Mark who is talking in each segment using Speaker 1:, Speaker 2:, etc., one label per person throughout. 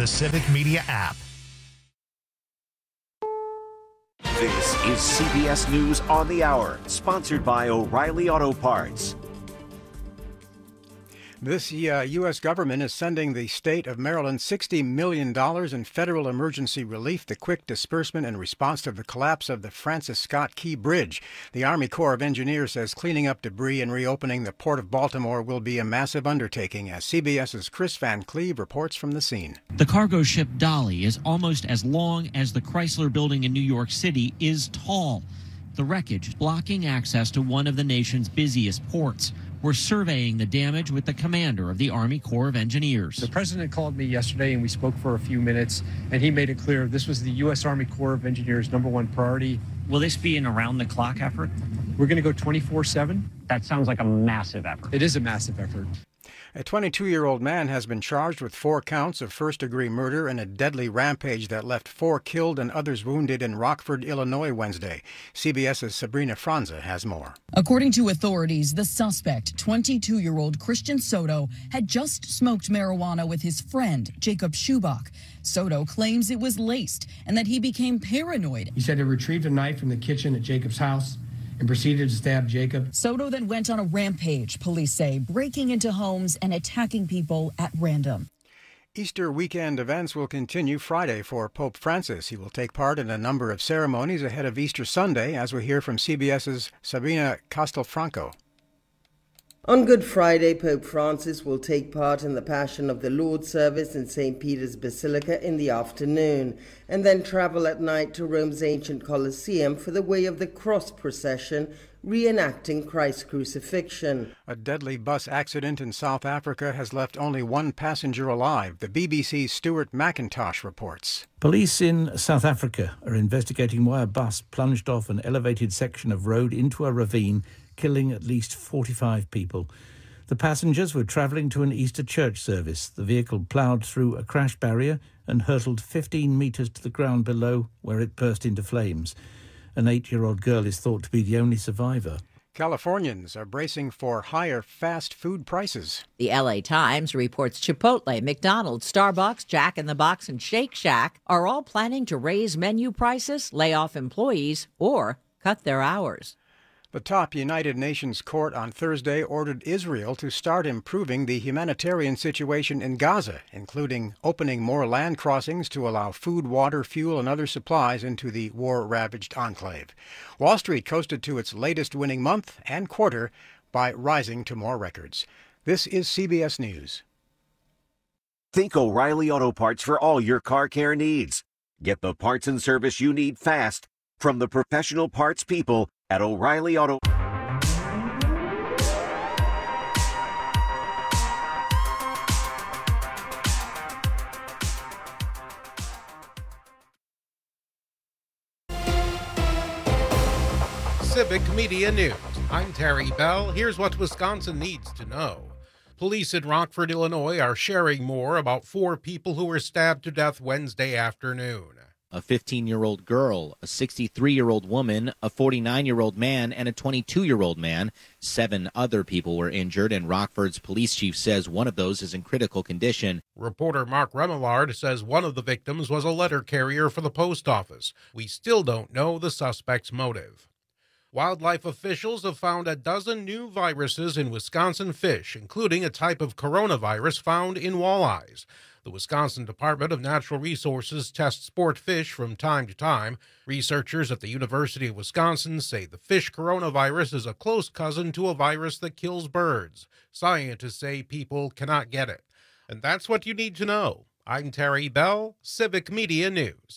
Speaker 1: the Civic Media app.
Speaker 2: This is CBS News on the Hour, sponsored by O'Reilly Auto Parts.
Speaker 3: This U.S. government is sending the state of Maryland $60 million in federal emergency relief, the quick disbursement in response to the collapse of the Francis Scott Key Bridge. The Army Corps of Engineers says cleaning up debris and reopening the Port of Baltimore will be a massive undertaking, as CBS's Chris Van Cleve reports from the scene.
Speaker 4: The cargo ship Dolly is almost as long as the Chrysler Building in New York City is tall. The wreckage blocking access to one of the nation's busiest ports. We're surveying the damage with the commander of the Army Corps of Engineers.
Speaker 5: The president called me yesterday and we spoke for a few minutes, and he made it clear this was the U.S. Army Corps of Engineers' #1 priority.
Speaker 4: Will this be an around-the-clock effort?
Speaker 5: We're going to go 24/7.
Speaker 4: That sounds like a massive effort.
Speaker 5: It is a massive effort.
Speaker 3: A 22-year-old man has been charged with 4 counts of first-degree murder in a deadly rampage that left 4 killed and others wounded in Rockford, Illinois, Wednesday. CBS's Sabrina Franza has more.
Speaker 6: According to authorities, the suspect, 22-year-old Christian Soto, had just smoked marijuana with his friend, Jacob Schubach. Soto claims it was laced and that he became paranoid.
Speaker 7: He said he retrieved a knife from the kitchen at Jacob's house and proceeded to stab Jacob.
Speaker 6: Soto then went on a rampage, police say, breaking into homes and attacking people at random.
Speaker 3: Easter weekend events will continue Friday for Pope Francis. He will take part in a number of ceremonies ahead of Easter Sunday, as we hear from CBS's Sabrina Castelfranco.
Speaker 8: On Good Friday, Pope Francis will take part in the Passion of the Lord service in St. Peter's Basilica in the afternoon, and then travel at night to Rome's ancient Colosseum for the Way of the Cross procession, reenacting Christ's crucifixion.
Speaker 3: A deadly bus accident in South Africa has left only 1 passenger alive. The BBC's Stuart McIntosh reports.
Speaker 9: Police in South Africa are investigating why a bus plunged off an elevated section of road into a ravine, killing at least 45 people. The passengers were travelling to an Easter church service. The vehicle ploughed through a crash barrier and hurtled 15 metres to the ground below, where it burst into flames. An 8-year-old girl is thought to be the only survivor.
Speaker 3: Californians are bracing for higher fast food prices.
Speaker 10: The LA Times reports Chipotle, McDonald's, Starbucks, Jack in the Box, and Shake Shack are all planning to raise menu prices, lay off employees, or cut their hours.
Speaker 3: The top United Nations court on Thursday ordered Israel to start improving the humanitarian situation in Gaza, including opening more land crossings to allow food, water, fuel, and other supplies into the war-ravaged enclave. Wall Street coasted to its latest winning month and quarter by rising to more records. This is CBS News.
Speaker 2: Think O'Reilly Auto Parts for all your car care needs. Get the parts and service you need fast from the professional parts people at O'Reilly Auto.
Speaker 11: Civic Media News. I'm Terry Bell. Here's what Wisconsin needs to know. Police in Rockford, Illinois are sharing more about 4 people who were stabbed to death Wednesday afternoon.
Speaker 12: A 15-year-old girl, a 63-year-old woman, a 49-year-old man, and a 22-year-old man. 7 other people were injured, and Rockford's police chief says one of those is in critical condition.
Speaker 11: Reporter Mark Remillard says one of the victims was a letter carrier for the post office. We still don't know the suspect's motive. Wildlife officials have found a dozen new viruses in Wisconsin fish, including a type of coronavirus found in walleyes. The Wisconsin Department of Natural Resources tests sport fish from time to time. Researchers at the University of Wisconsin say the fish coronavirus is a close cousin to a virus that kills birds. Scientists say people cannot get it. And that's what you need to know. I'm Terry Bell, Civic Media News.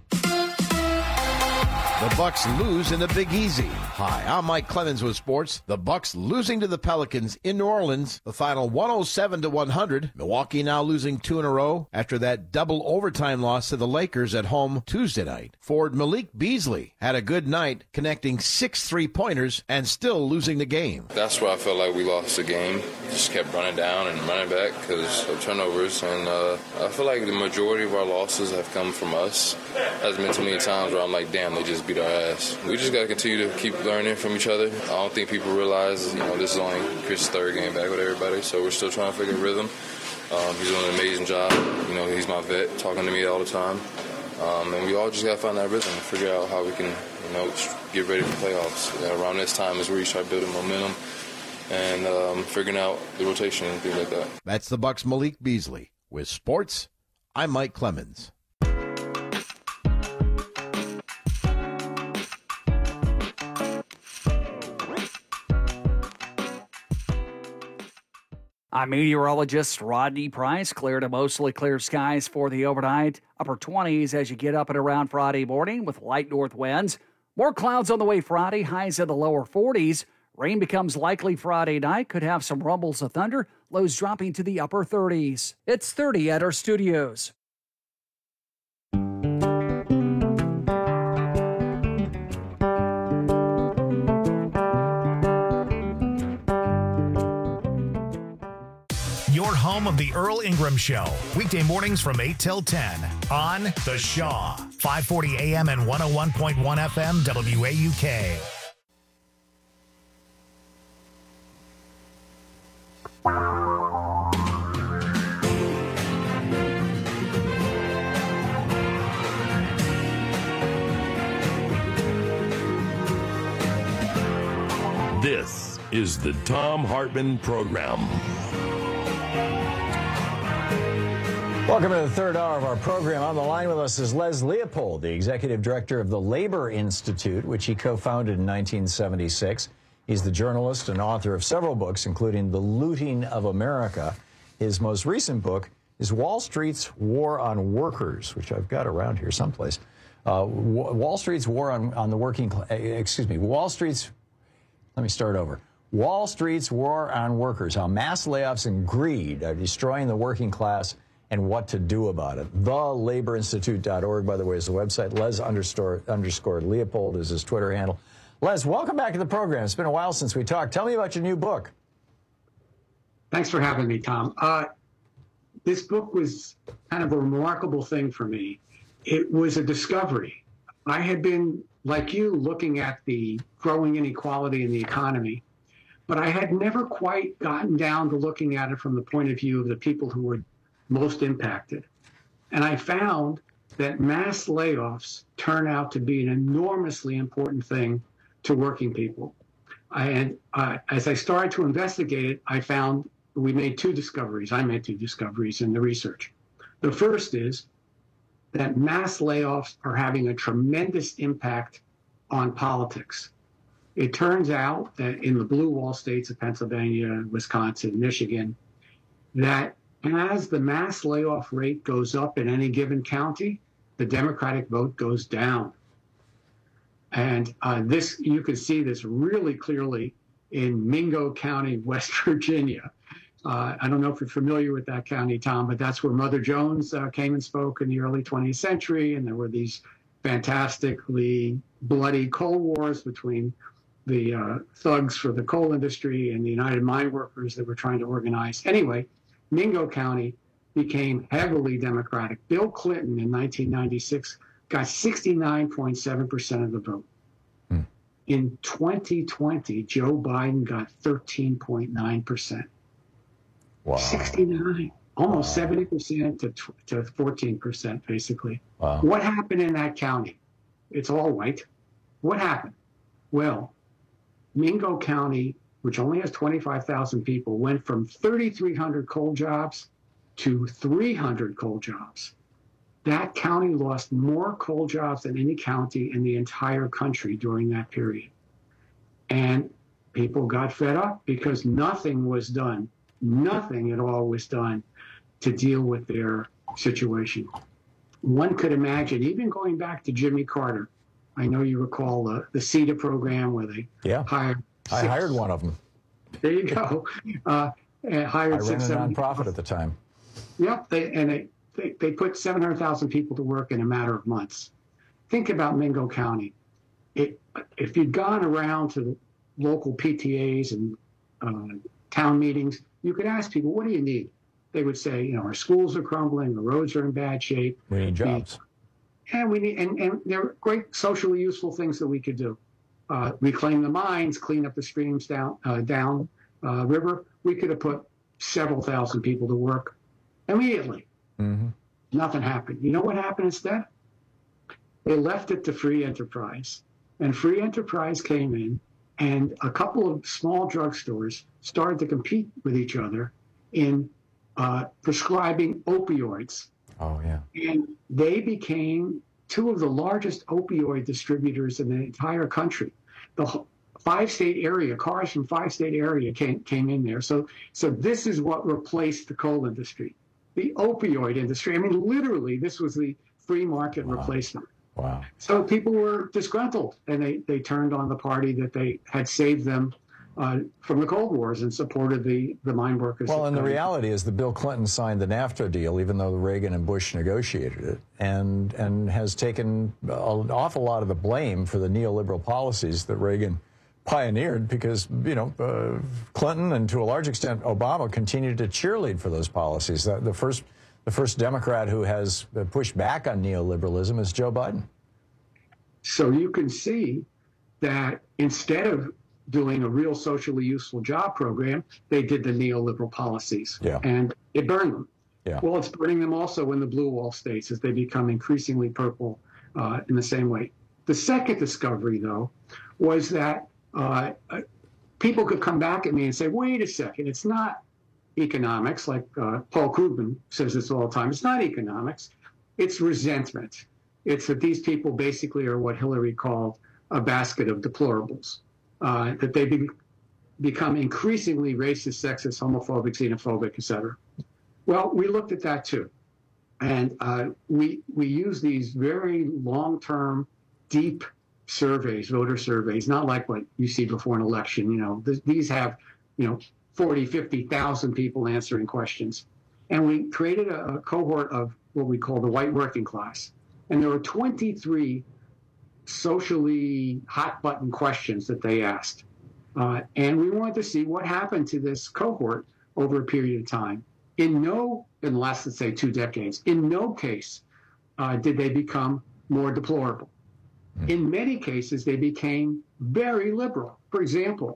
Speaker 13: The Bucks lose in the Big Easy. Hi, I'm Mike Clemens with sports. The Bucks losing to the Pelicans in New Orleans. The final 107-100. Milwaukee now losing 2 in a row after that double overtime loss to the Lakers at home Tuesday night. Forward Malik Beasley had a good night, connecting 6 3-pointers and still losing the game.
Speaker 14: That's where I felt like we lost the game. Just kept running down and running back because of turnovers. And I feel like the majority of our losses have come from us. There's been too many times where I'm like, damn, they just beat our ass. We just got to continue to keep learning from each other. I don't think people realize, this is only Chris's 3rd game back with everybody, so we're still trying to figure rhythm. He's doing an amazing job. You know, he's my vet, talking to me all the time. And we all just got to find that rhythm and figure out how we can, you know, get ready for playoffs. Around this time is where you start building momentum and figuring out the rotation and things like that.
Speaker 13: That's the Bucks' Malik Beasley. With sports, I'm Mike Clemens.
Speaker 1: I'm meteorologist Rodney Price. Clear to mostly clear skies for the overnight. Upper 20s as you get up and around Friday morning with light north winds. More clouds on the way Friday, highs in the lower 40s. Rain becomes likely Friday night. Could have some rumbles of thunder. Lows dropping to the upper 30s. It's 30 at our studios.
Speaker 15: Your home of the Earl Ingram Show. Weekday mornings from 8 till 10 on The Shaw. 540 AM and 101.1 FM WAUK.
Speaker 16: This is the Thom Hartmann Program.
Speaker 17: Welcome to the third hour of our program. On the line with us is Les Leopold, the executive director of the Labor Institute, which he co-founded in 1976. He's the journalist and author of several books, including The Looting of America. His most recent book is Wall Street's War on Workers, which I've got around here someplace. Wall Street's War on the Working Class. Let me start over. Wall Street's War on Workers, how mass layoffs and greed are destroying the working class and what to do about it. TheLaborInstitute.org, by the way, is the website. Les_Leopold is his Twitter handle. Les, welcome back to the program. It's been a while since we talked. Tell me about your new book.
Speaker 18: Thanks for having me, Tom. This book was kind of a remarkable thing for me. It was a discovery. I had been, like you, looking at the growing inequality in the economy, but I had never quite gotten down to looking at it from the point of view of the people who were most impacted. And I found that mass layoffs turn out to be an enormously important thing to working people. As I started to investigate it, I found we made two discoveries. I made two discoveries in the research. The first is that mass layoffs are having a tremendous impact on politics. It turns out that in the blue wall states of Pennsylvania, Wisconsin, Michigan, that as the mass layoff rate goes up in any given county, the Democratic vote goes down. And this, you can see this really clearly in Mingo County, West Virginia. I don't know if you're familiar with that county, Tom, but that's where Mother Jones came and spoke in the early 20th century. And there were these fantastically bloody coal wars between the thugs for the coal industry and the United Mine Workers that were trying to organize. Anyway, Mingo County became heavily Democratic. Bill Clinton in 1996 got 69.7% of the vote. In 2020, Joe Biden got 13.9%.
Speaker 17: Wow.
Speaker 18: 69, almost 70% to 14%, basically.
Speaker 17: Wow.
Speaker 18: What happened in that county? It's all white. What happened? Well, Mingo County, which only has 25,000 people, went from 3,300 coal jobs to 300 coal jobs. That county lost more coal jobs than any county in the entire country during that period. And people got fed up because nothing was done. Nothing at all was done to deal with their situation. One could imagine, even going back to Jimmy Carter, I know you recall the CETA program where they hired.
Speaker 17: I hired one of them.
Speaker 18: There you go.
Speaker 17: I ran a nonprofit at the time.
Speaker 18: Yep, they put 700,000 people to work in a matter of months. Think about Mingo County. If you'd gone around to local PTAs and town meetings, you could ask people, what do you need? They would say, our schools are crumbling, the roads are in bad shape.
Speaker 17: We need jobs.
Speaker 18: And there are great socially useful things that we could do. Reclaim the mines, clean up the streams down river. We could have put several thousand people to work. immediately.
Speaker 17: Mm-hmm.
Speaker 18: Nothing happened. You know what happened instead? They left it to free enterprise. And free enterprise came in, and a couple of small drugstores started to compete with each other in prescribing opioids.
Speaker 17: Oh, yeah.
Speaker 18: And they became two of the largest opioid distributors in the entire country. The 5-state area, cars from 5-state area came in there. So this is what replaced the coal industry, the opioid industry. I mean, literally, this was the free market replacement.
Speaker 17: Wow.
Speaker 18: So people were disgruntled, and they turned on the party that they had saved them from the Cold Wars and supported the mine workers.
Speaker 17: Well, and the reality is that Bill Clinton signed the NAFTA deal, even though Reagan and Bush negotiated it, and has taken an awful lot of the blame for the neoliberal policies that Reagan pioneered, because, you know, Clinton and to a large extent Obama continued to cheerlead for those policies. The first Democrat who has pushed back on neoliberalism is Joe Biden.
Speaker 18: So you can see that instead of doing a real socially useful job program, they did the neoliberal policies.
Speaker 17: Yeah.
Speaker 18: And it burned them.
Speaker 17: Yeah.
Speaker 18: Well, it's burning them also in the blue wall states as they become increasingly purple in the same way. The second discovery, though, was that people could come back at me and say, wait a second, it's not economics, like Paul Krugman says this all the time. It's not economics. It's resentment. It's that these people basically are what Hillary called a basket of deplorables, that they become increasingly racist, sexist, homophobic, xenophobic, etc. Well, we looked at that too. And we use these very long-term, deep surveys, voter surveys, not like what you see before an election. You know, these have, 40, 50,000 people answering questions. And we created a cohort of what we call the white working class. And there were 23 socially hot button questions that they asked. And we wanted to see what happened to this cohort over a period of time. In the last, let's say, 2 decades, in no case did they become more deplorable. In many cases, they became very liberal. For example,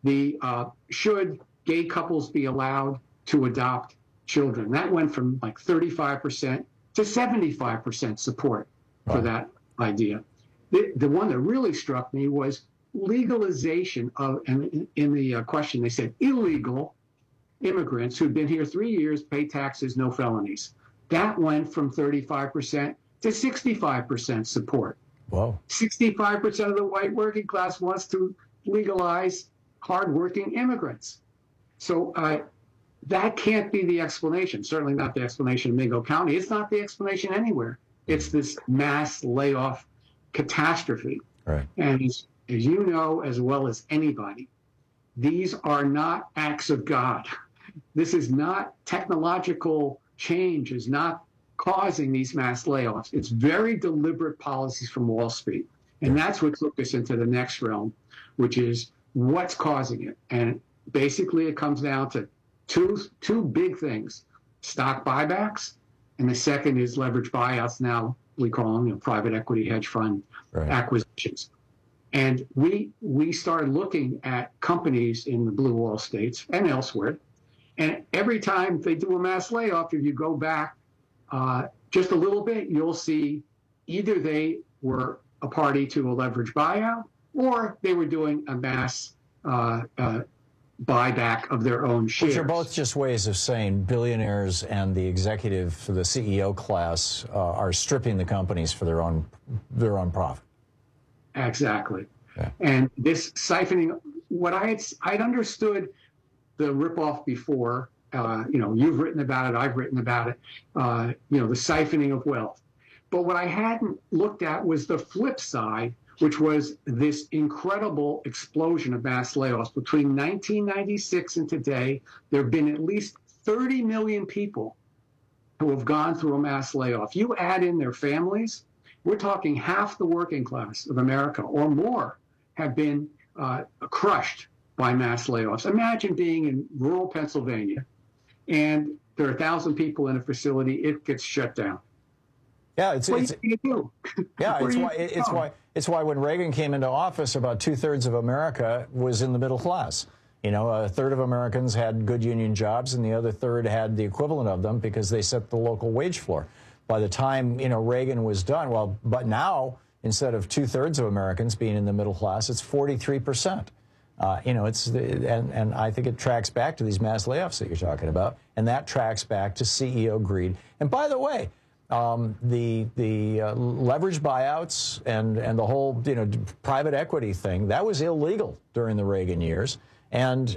Speaker 18: should gay couples be allowed to adopt children? That went from like 35% to 75% support for that idea. The one that really struck me was legalization of, and in the question they said illegal immigrants who'd been here 3 years, pay taxes, no felonies. That went from 35% to 65% support.
Speaker 17: Whoa.
Speaker 18: 65% of the white working class wants to legalize hardworking immigrants. So that can't be the explanation. Certainly not the explanation in Mingo County. It's not the explanation anywhere. It's this mass layoff catastrophe.
Speaker 17: Right.
Speaker 18: And as you know, as well as anybody, these are not acts of God. This is not technological change, is not causing these mass layoffs. It's very deliberate policies from Wall Street. And that's what took us into the next realm, which is what's causing it. And basically it comes down to two big things: stock buybacks, and the second is leverage buyouts. Now we call them private equity hedge fund acquisitions. And we started looking at companies in the blue wall states and elsewhere. And every time they do a mass layoff, if you go back just a little bit, you'll see either they were a party to a leverage buyout or they were doing a mass buyback of their own shares.
Speaker 17: Which are both just ways of saying billionaires and the executive, the CEO class, are stripping the companies for their own profit.
Speaker 18: Exactly.
Speaker 17: Yeah.
Speaker 18: And this siphoning, what I'd understood the ripoff before, you've written about it, I've written about it, the siphoning of wealth. But what I hadn't looked at was the flip side, which was this incredible explosion of mass layoffs. Between 1996 and today, there have been at least 30 million people who have gone through a mass layoff. You add in their families, we're talking half the working class of America or more have been crushed by mass layoffs. Imagine being in rural Pennsylvania and there are 1,000 people in a facility, it gets shut down.
Speaker 17: Yeah,
Speaker 18: what are you going to do?
Speaker 17: Yeah, it's why when Reagan came into office, about 2/3 of America was in the middle class. You know, a third of Americans had good union jobs, and the other third had the equivalent of them because they set the local wage floor. By the time, you know, Reagan was done, well, but now, instead of 2/3 of Americans being in the middle class, it's 43%. You know, and I think it tracks back to these mass layoffs that you're talking about, and that tracks back to CEO greed. And by the way, the leverage buyouts and the whole, you know, private equity thing, that was illegal during the Reagan years. And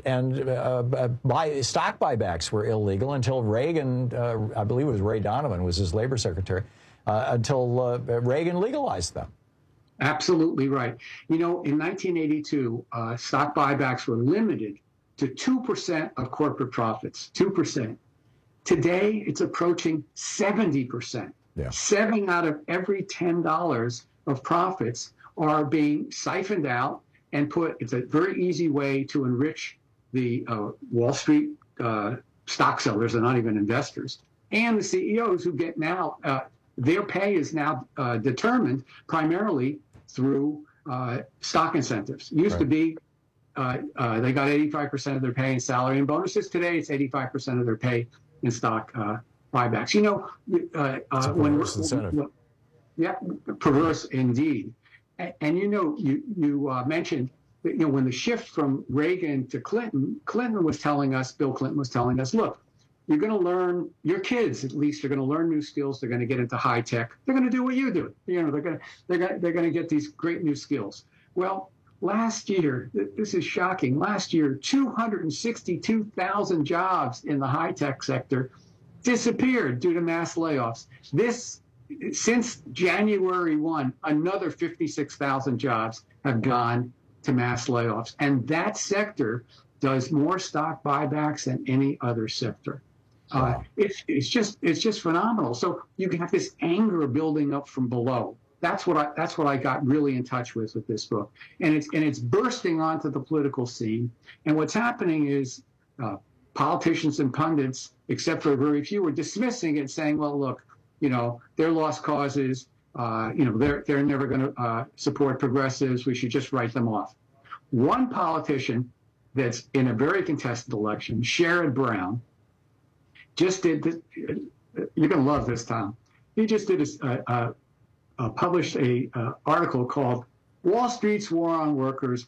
Speaker 17: stock buybacks were illegal until Reagan, I believe it was Ray Donovan was his labor secretary, until Reagan legalized them.
Speaker 18: Absolutely right. You know, in 1982, stock buybacks were limited to 2% of corporate profits, 2%. Today, it's approaching 70%. Yeah. 7 out of every $10 of profits are being siphoned out and it's a very easy way to enrich the Wall Street stock sellers, and not even investors, and the CEOs who get now, their pay is now determined primarily through stock incentives. Used to be they got 85% of their pay in salary and bonuses. Today, it's 85% of their pay in stock buybacks. You know,
Speaker 17: it's a perverse incentive.
Speaker 18: Yeah, perverse indeed. And you know, you mentioned that, you know, when the shift from Reagan to Clinton, Bill Clinton was telling us, look, you're going to learn, your kids at least are going to learn new skills. They're going to get into high tech. They're going to do what you do. You know, they're going to get these great new skills. Well, last year, this is shocking. Last year, 262,000 jobs in the high tech sector disappeared due to mass layoffs. Since January 1, another 56,000 jobs have gone to mass layoffs. And that sector does more stock buybacks than any other sector. It's just phenomenal. So you have this anger building up from below. That's what I got really in touch with this book. And it's bursting onto the political scene. And what's happening is politicians and pundits, except for very few, are dismissing it, saying, well, look, you know, they're lost causes. You know, they're never going to support progressives. We should just write them off. One politician that's in a very contested election, Sherrod Brown, just did this. You're going to love this, Tom. He just did published a article called "Wall Street's War on Workers: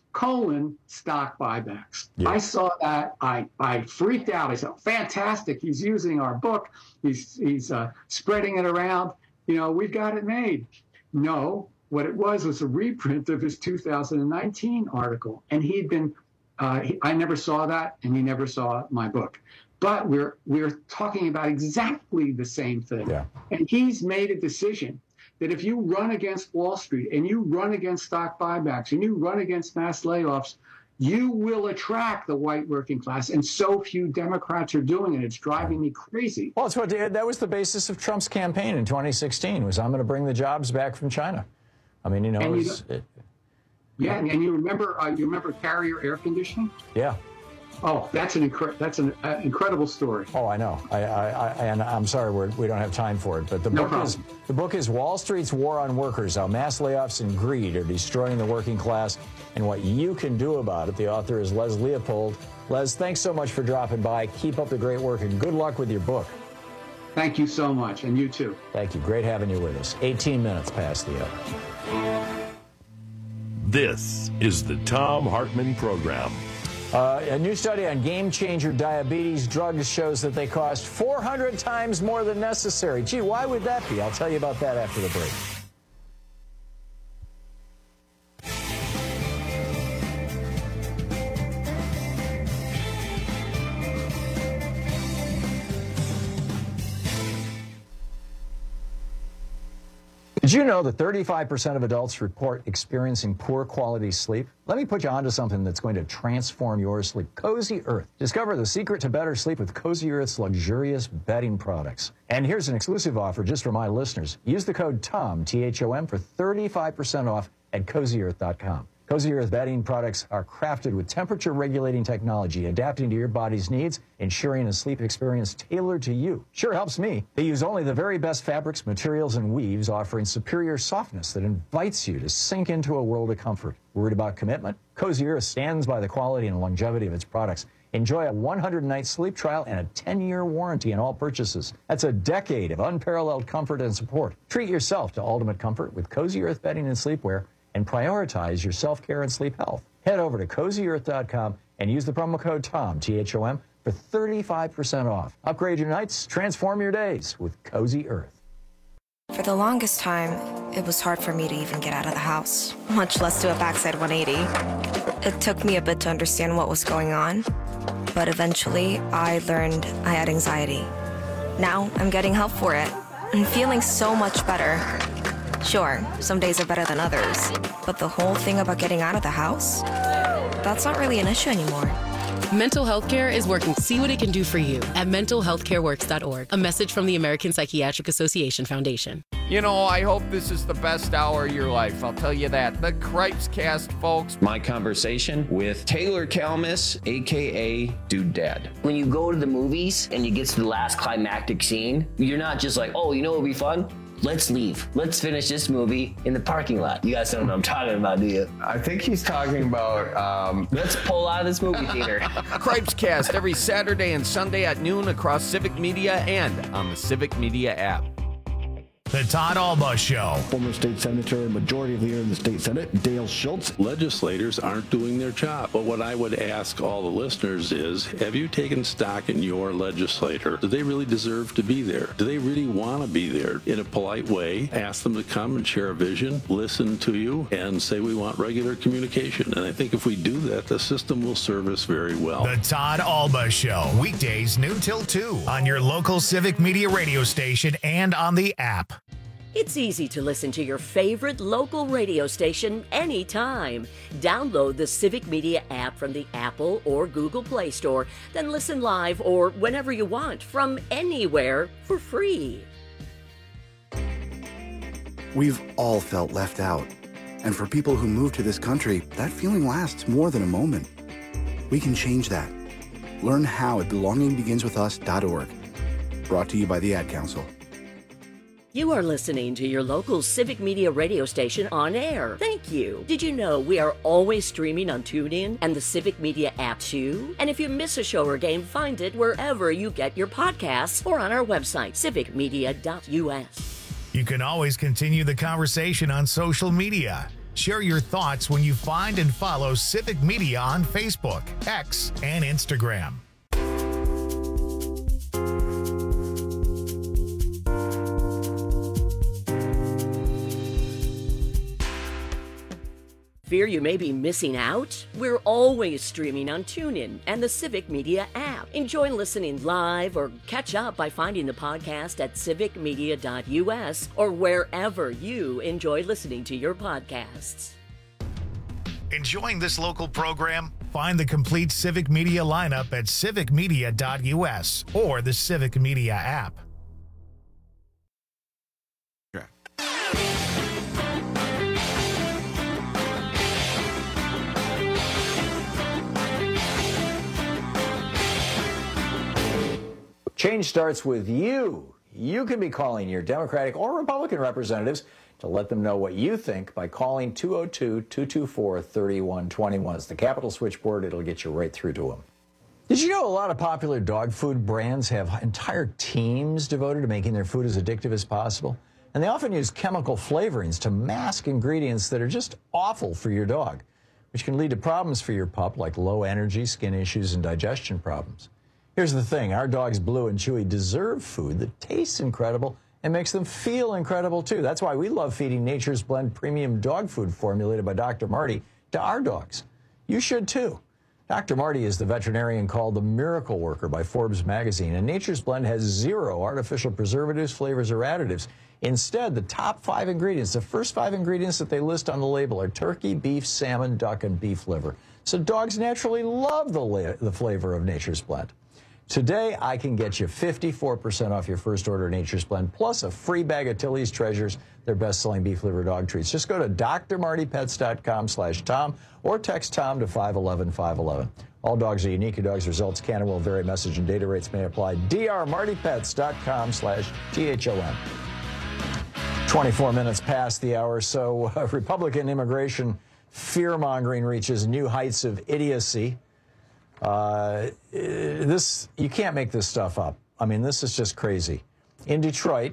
Speaker 18: Stock Buybacks." Yeah. I saw that. I freaked out. I said, "Fantastic! He's using our book. He's spreading it around. You know, we've got it made." No, what it was a reprint of his 2019 article, and he'd been. I never saw that, and he never saw my book. But we're talking about exactly the same thing. Yeah. And he's made a decision that if you run against Wall Street and you run against stock buybacks and you run against mass layoffs, you will attract the white working class. And so few Democrats are doing it. It's driving me crazy.
Speaker 17: Well, that was the basis of Trump's campaign in 2016, was I'm going to bring the jobs back from China. I mean, you know,
Speaker 18: yeah, and you remember Carrier air conditioning?
Speaker 17: Yeah.
Speaker 18: Oh, that's an incredible story.
Speaker 17: Oh, I know. And I'm sorry we don't have time for it, but the book is Wall Street's War on Workers: How Mass Layoffs and Greed Are Destroying the Working Class and What You Can Do About It. The author is Les Leopold. Les, thanks so much for dropping by. Keep up the great work and good luck with your book.
Speaker 18: Thank you so much, and you too.
Speaker 17: Thank you. Great having you with us. 18 minutes past the hour.
Speaker 16: This is the Thom Hartmann Program.
Speaker 17: A new study on game-changer diabetes drugs shows that they cost 400 times more than necessary. Gee, why would that be? I'll tell you about that after the break. Did you know that 35% of adults report experiencing poor quality sleep? Let me put you onto something that's going to transform your sleep. Cozy Earth. Discover the secret to better sleep with Cozy Earth's luxurious bedding products. And here's an exclusive offer just for my listeners. Use the code TOM, T-H-O-M, for 35% off at CozyEarth.com. Cozy Earth bedding products are crafted with temperature-regulating technology, adapting to your body's needs, ensuring a sleep experience tailored to you. Sure helps me. They use only the very best fabrics, materials, and weaves, offering superior softness that invites you to sink into a world of comfort. Worried about commitment? Cozy Earth stands by the quality and longevity of its products. Enjoy a 100-night sleep trial and a 10-year warranty on all purchases. That's a decade of unparalleled comfort and support. Treat yourself to ultimate comfort with Cozy Earth bedding and sleepwear, and prioritize your self-care and sleep health. Head over to CozyEarth.com and use the promo code TOM, T-H-O-M, for 35% off. Upgrade your nights, transform your days with Cozy Earth.
Speaker 19: For the longest time, it was hard for me to even get out of the house, much less do a backside 180. It took me a bit to understand what was going on, but eventually I learned I had anxiety. Now I'm getting help for it and feeling so much better. Sure, some days are better than others, but the whole thing about getting out of the house, that's not really an issue anymore.
Speaker 20: Mental health care is working. See what it can do for you at mentalhealthcareworks.org. A message from the American Psychiatric Association Foundation.
Speaker 21: You know, I hope this is the best hour of your life. I'll tell you that. The Cripes Cast, folks.
Speaker 22: My conversation with Taylor Kalmus, a.k.a. Dude Dad.
Speaker 23: When you go to the movies and you get to the last climactic scene, you're not just like, oh, you know what would be fun? Let's leave. Let's finish this movie in the parking lot. You guys don't know what I'm talking about, do you?
Speaker 22: I think he's talking about,
Speaker 23: let's pull out of this movie theater.
Speaker 21: Cripes Cast every Saturday and Sunday at noon across Civic Media and on the Civic Media app.
Speaker 15: The Todd Alba Show.
Speaker 24: Former state senator, majority of the year in the state senate, Dale Schultz.
Speaker 25: Legislators aren't doing their job. But what I would ask all the listeners is, have you taken stock in your legislator? Do they really deserve to be there? Do they really want to be there? In a polite way, ask them to come and share a vision, listen to you, and say we want regular communication. And I think if we do that, the system will serve us very well.
Speaker 15: The Todd Alba Show. Weekdays noon till 2 on your local Civic Media radio station and on the app.
Speaker 26: It's easy to listen to your favorite local radio station anytime. Download the Civic Media app from the Apple or Google Play Store, then listen live or whenever you want from anywhere for free.
Speaker 27: We've all felt left out. And for people who move to this country, that feeling lasts more than a moment. We can change that. Learn how at belongingbeginswithus.org. Brought to you by the Ad Council.
Speaker 26: You are listening to your local Civic Media radio station on air. Thank you. Did you know we are always streaming on TuneIn and the Civic Media app too? And if you miss a show or game, find it wherever you get your podcasts or on our website, civicmedia.us.
Speaker 15: You can always continue the conversation on social media. Share your thoughts when you find and follow Civic Media on Facebook, X, and Instagram.
Speaker 26: Fear you may be missing out? We're always streaming on TuneIn and the Civic Media app. Enjoy listening live or catch up by finding the podcast at civicmedia.us or wherever you enjoy listening to your podcasts.
Speaker 15: Enjoying this local program? Find the complete Civic Media lineup at civicmedia.us or the Civic Media app.
Speaker 17: Change starts with you. You can be calling your Democratic or Republican representatives to let them know what you think by calling 202-224-3121. It's the Capitol switchboard. It'll get you right through to them. Did you know a lot of popular dog food brands have entire teams devoted to making their food as addictive as possible? And they often use chemical flavorings to mask ingredients that are just awful for your dog, which can lead to problems for your pup like low energy, skin issues, and digestion problems. Here's the thing, our dogs Blue and Chewy deserve food that tastes incredible and makes them feel incredible too. That's why we love feeding Nature's Blend premium dog food formulated by Dr. Marty to our dogs. You should too. Dr. Marty is the veterinarian called the Miracle Worker by Forbes magazine, and Nature's Blend has 0 artificial preservatives, flavors, or additives. Instead, the top 5 ingredients, the first 5 ingredients that they list on the label are turkey, beef, salmon, duck, and beef liver. So dogs naturally love the flavor of Nature's Blend. Today, I can get you 54% off your first order of Nature's Blend, plus a free bag of Tilly's Treasures, their best-selling beef liver dog treats. Just go to drmartypets.com/Tom or text Tom to 511-511. All dogs are unique. Your dog's results can and will vary. Message and data rates may apply. drmartypets.com/THOM. 24 minutes past the hour, so Republican immigration fear-mongering reaches new heights of idiocy. You can't make this stuff up. I mean, this is just crazy. In Detroit,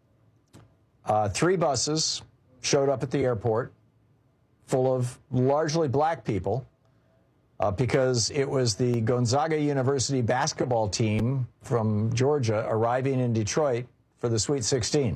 Speaker 17: 3 buses showed up at the airport full of largely black people because it was the Gonzaga University basketball team from Georgia arriving in Detroit for the Sweet 16.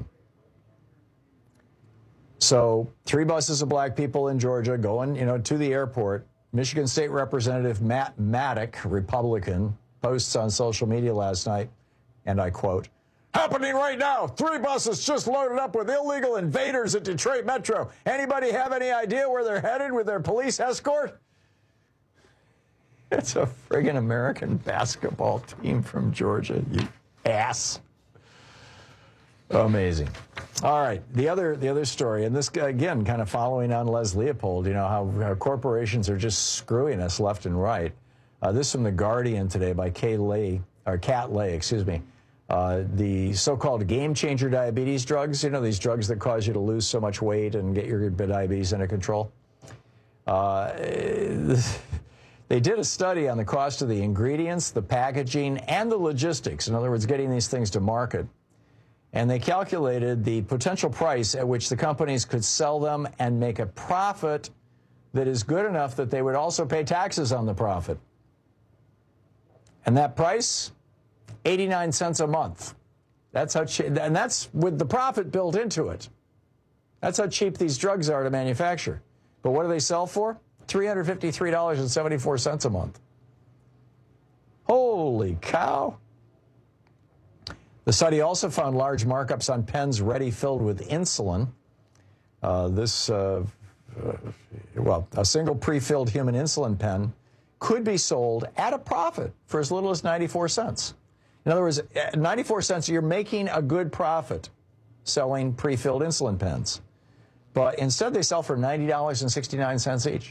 Speaker 17: So 3 buses of black people in Georgia going, to the airport. Michigan State Representative Matt Maddock, Republican, posts on social media last night, and I quote, "Happening right now, 3 buses just loaded up with illegal invaders at Detroit Metro. Anybody have any idea where they're headed with their police escort?" It's a friggin' American basketball team from Georgia, you ass. Amazing. All right, the other story, and this, again, kind of following on Les Leopold, how corporations are just screwing us left and right. This from The Guardian today by Kat Lay, the so-called game-changer diabetes drugs, these drugs that cause you to lose so much weight and get your diabetes under control. They did a study on the cost of the ingredients, the packaging, and the logistics. In other words, getting these things to market. And they calculated the potential price at which the companies could sell them and make a profit that is good enough that they would also pay taxes on the profit. And that price, 89 cents a month. That's how cheap, and that's with the profit built into it. That's how cheap these drugs are to manufacture. But what do they sell for? $353.74 a month. Holy cow. The study also found large markups on pens ready filled with insulin. A single pre-filled human insulin pen could be sold at a profit for as little as 94 cents. In other words, at 94 cents, you're making a good profit selling pre-filled insulin pens. But instead, they sell for $90.69 each.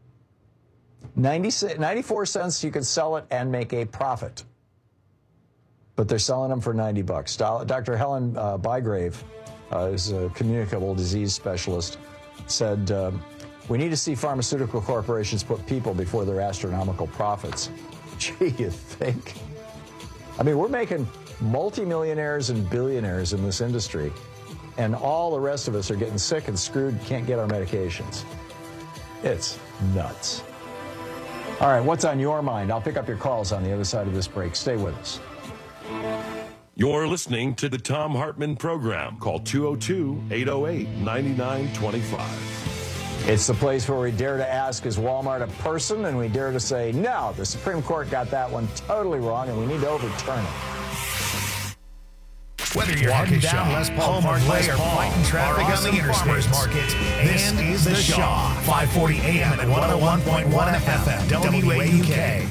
Speaker 17: 94 cents, you could sell it and make a profit. But they're selling them for $90. Dr. Helen Bygrave is a communicable disease specialist, said, we need to see pharmaceutical corporations put people before their astronomical profits. Gee, you think? I mean, we're making multimillionaires and billionaires in this industry, and all the rest of us are getting sick and screwed, can't get our medications. It's nuts. All right, what's on your mind? I'll pick up your calls on the other side of this break. Stay with us.
Speaker 16: You're listening to the Thom Hartmann Program. Call 202-808-9925.
Speaker 17: It's the place where we dare to ask, is Walmart a person? And we dare to say, no, the Supreme Court got that one totally wrong, and we need to overturn it.
Speaker 15: Whether you're heading down Les Paul Parkway or fighting traffic on the Interstate Market, this is The Shaw, 540 AM and 101.1 FM, WAUK.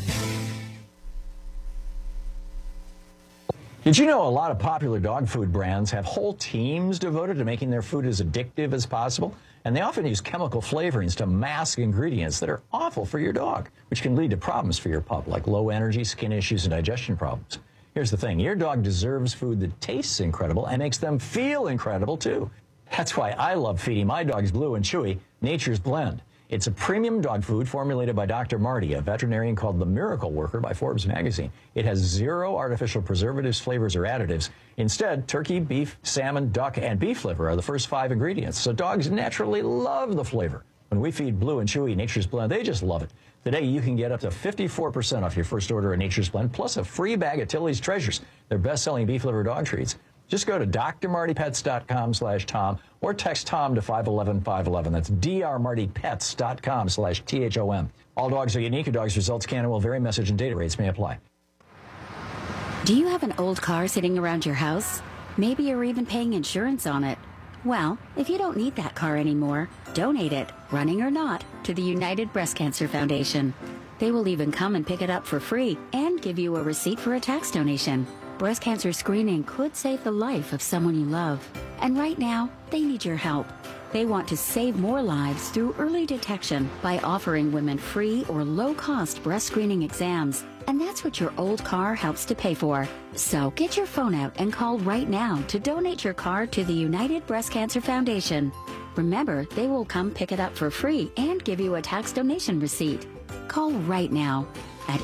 Speaker 17: Did you know a lot of popular dog food brands have whole teams devoted to making their food as addictive as possible? And they often use chemical flavorings to mask ingredients that are awful for your dog, which can lead to problems for your pup, like low energy, skin issues, and digestion problems. Here's the thing. Your dog deserves food that tastes incredible and makes them feel incredible, too. That's why I love feeding my dogs Blue and Chewy Nature's Blend. It's a premium dog food formulated by Dr. Marty, a veterinarian called the Miracle Worker by Forbes magazine. It has 0 artificial preservatives, flavors, or additives. Instead, turkey, beef, salmon, duck, and beef liver are the first 5 ingredients, so dogs naturally love the flavor. When we feed Blue and Chewy Nature's Blend, they just love it. Today, you can get up to 54% off your first order of Nature's Blend, plus a free bag of Tilly's Treasures, their best-selling beef liver dog treats. Just go to drmartypets.com/Tom or text Tom to 511-511. That's drmartypets.com/THOM. All dogs are unique. A dog's results can and will vary. Message and data rates may apply.
Speaker 4: Do you have an old car sitting around your house? Maybe you're even paying insurance on it. Well, if you don't need that car anymore, donate it, running or not, to the United Breast Cancer Foundation. They will even come and pick it up for free and give you a receipt for a tax donation. Breast cancer screening could save the life of someone you love. And right now, they need your help. They want to save more lives through early detection by offering women free or low-cost breast screening exams. And that's what your old car helps to pay for. So get your phone out and call right now to donate your car to the United Breast Cancer Foundation. Remember, they will come pick it up for free and give you a tax donation receipt. Call right now at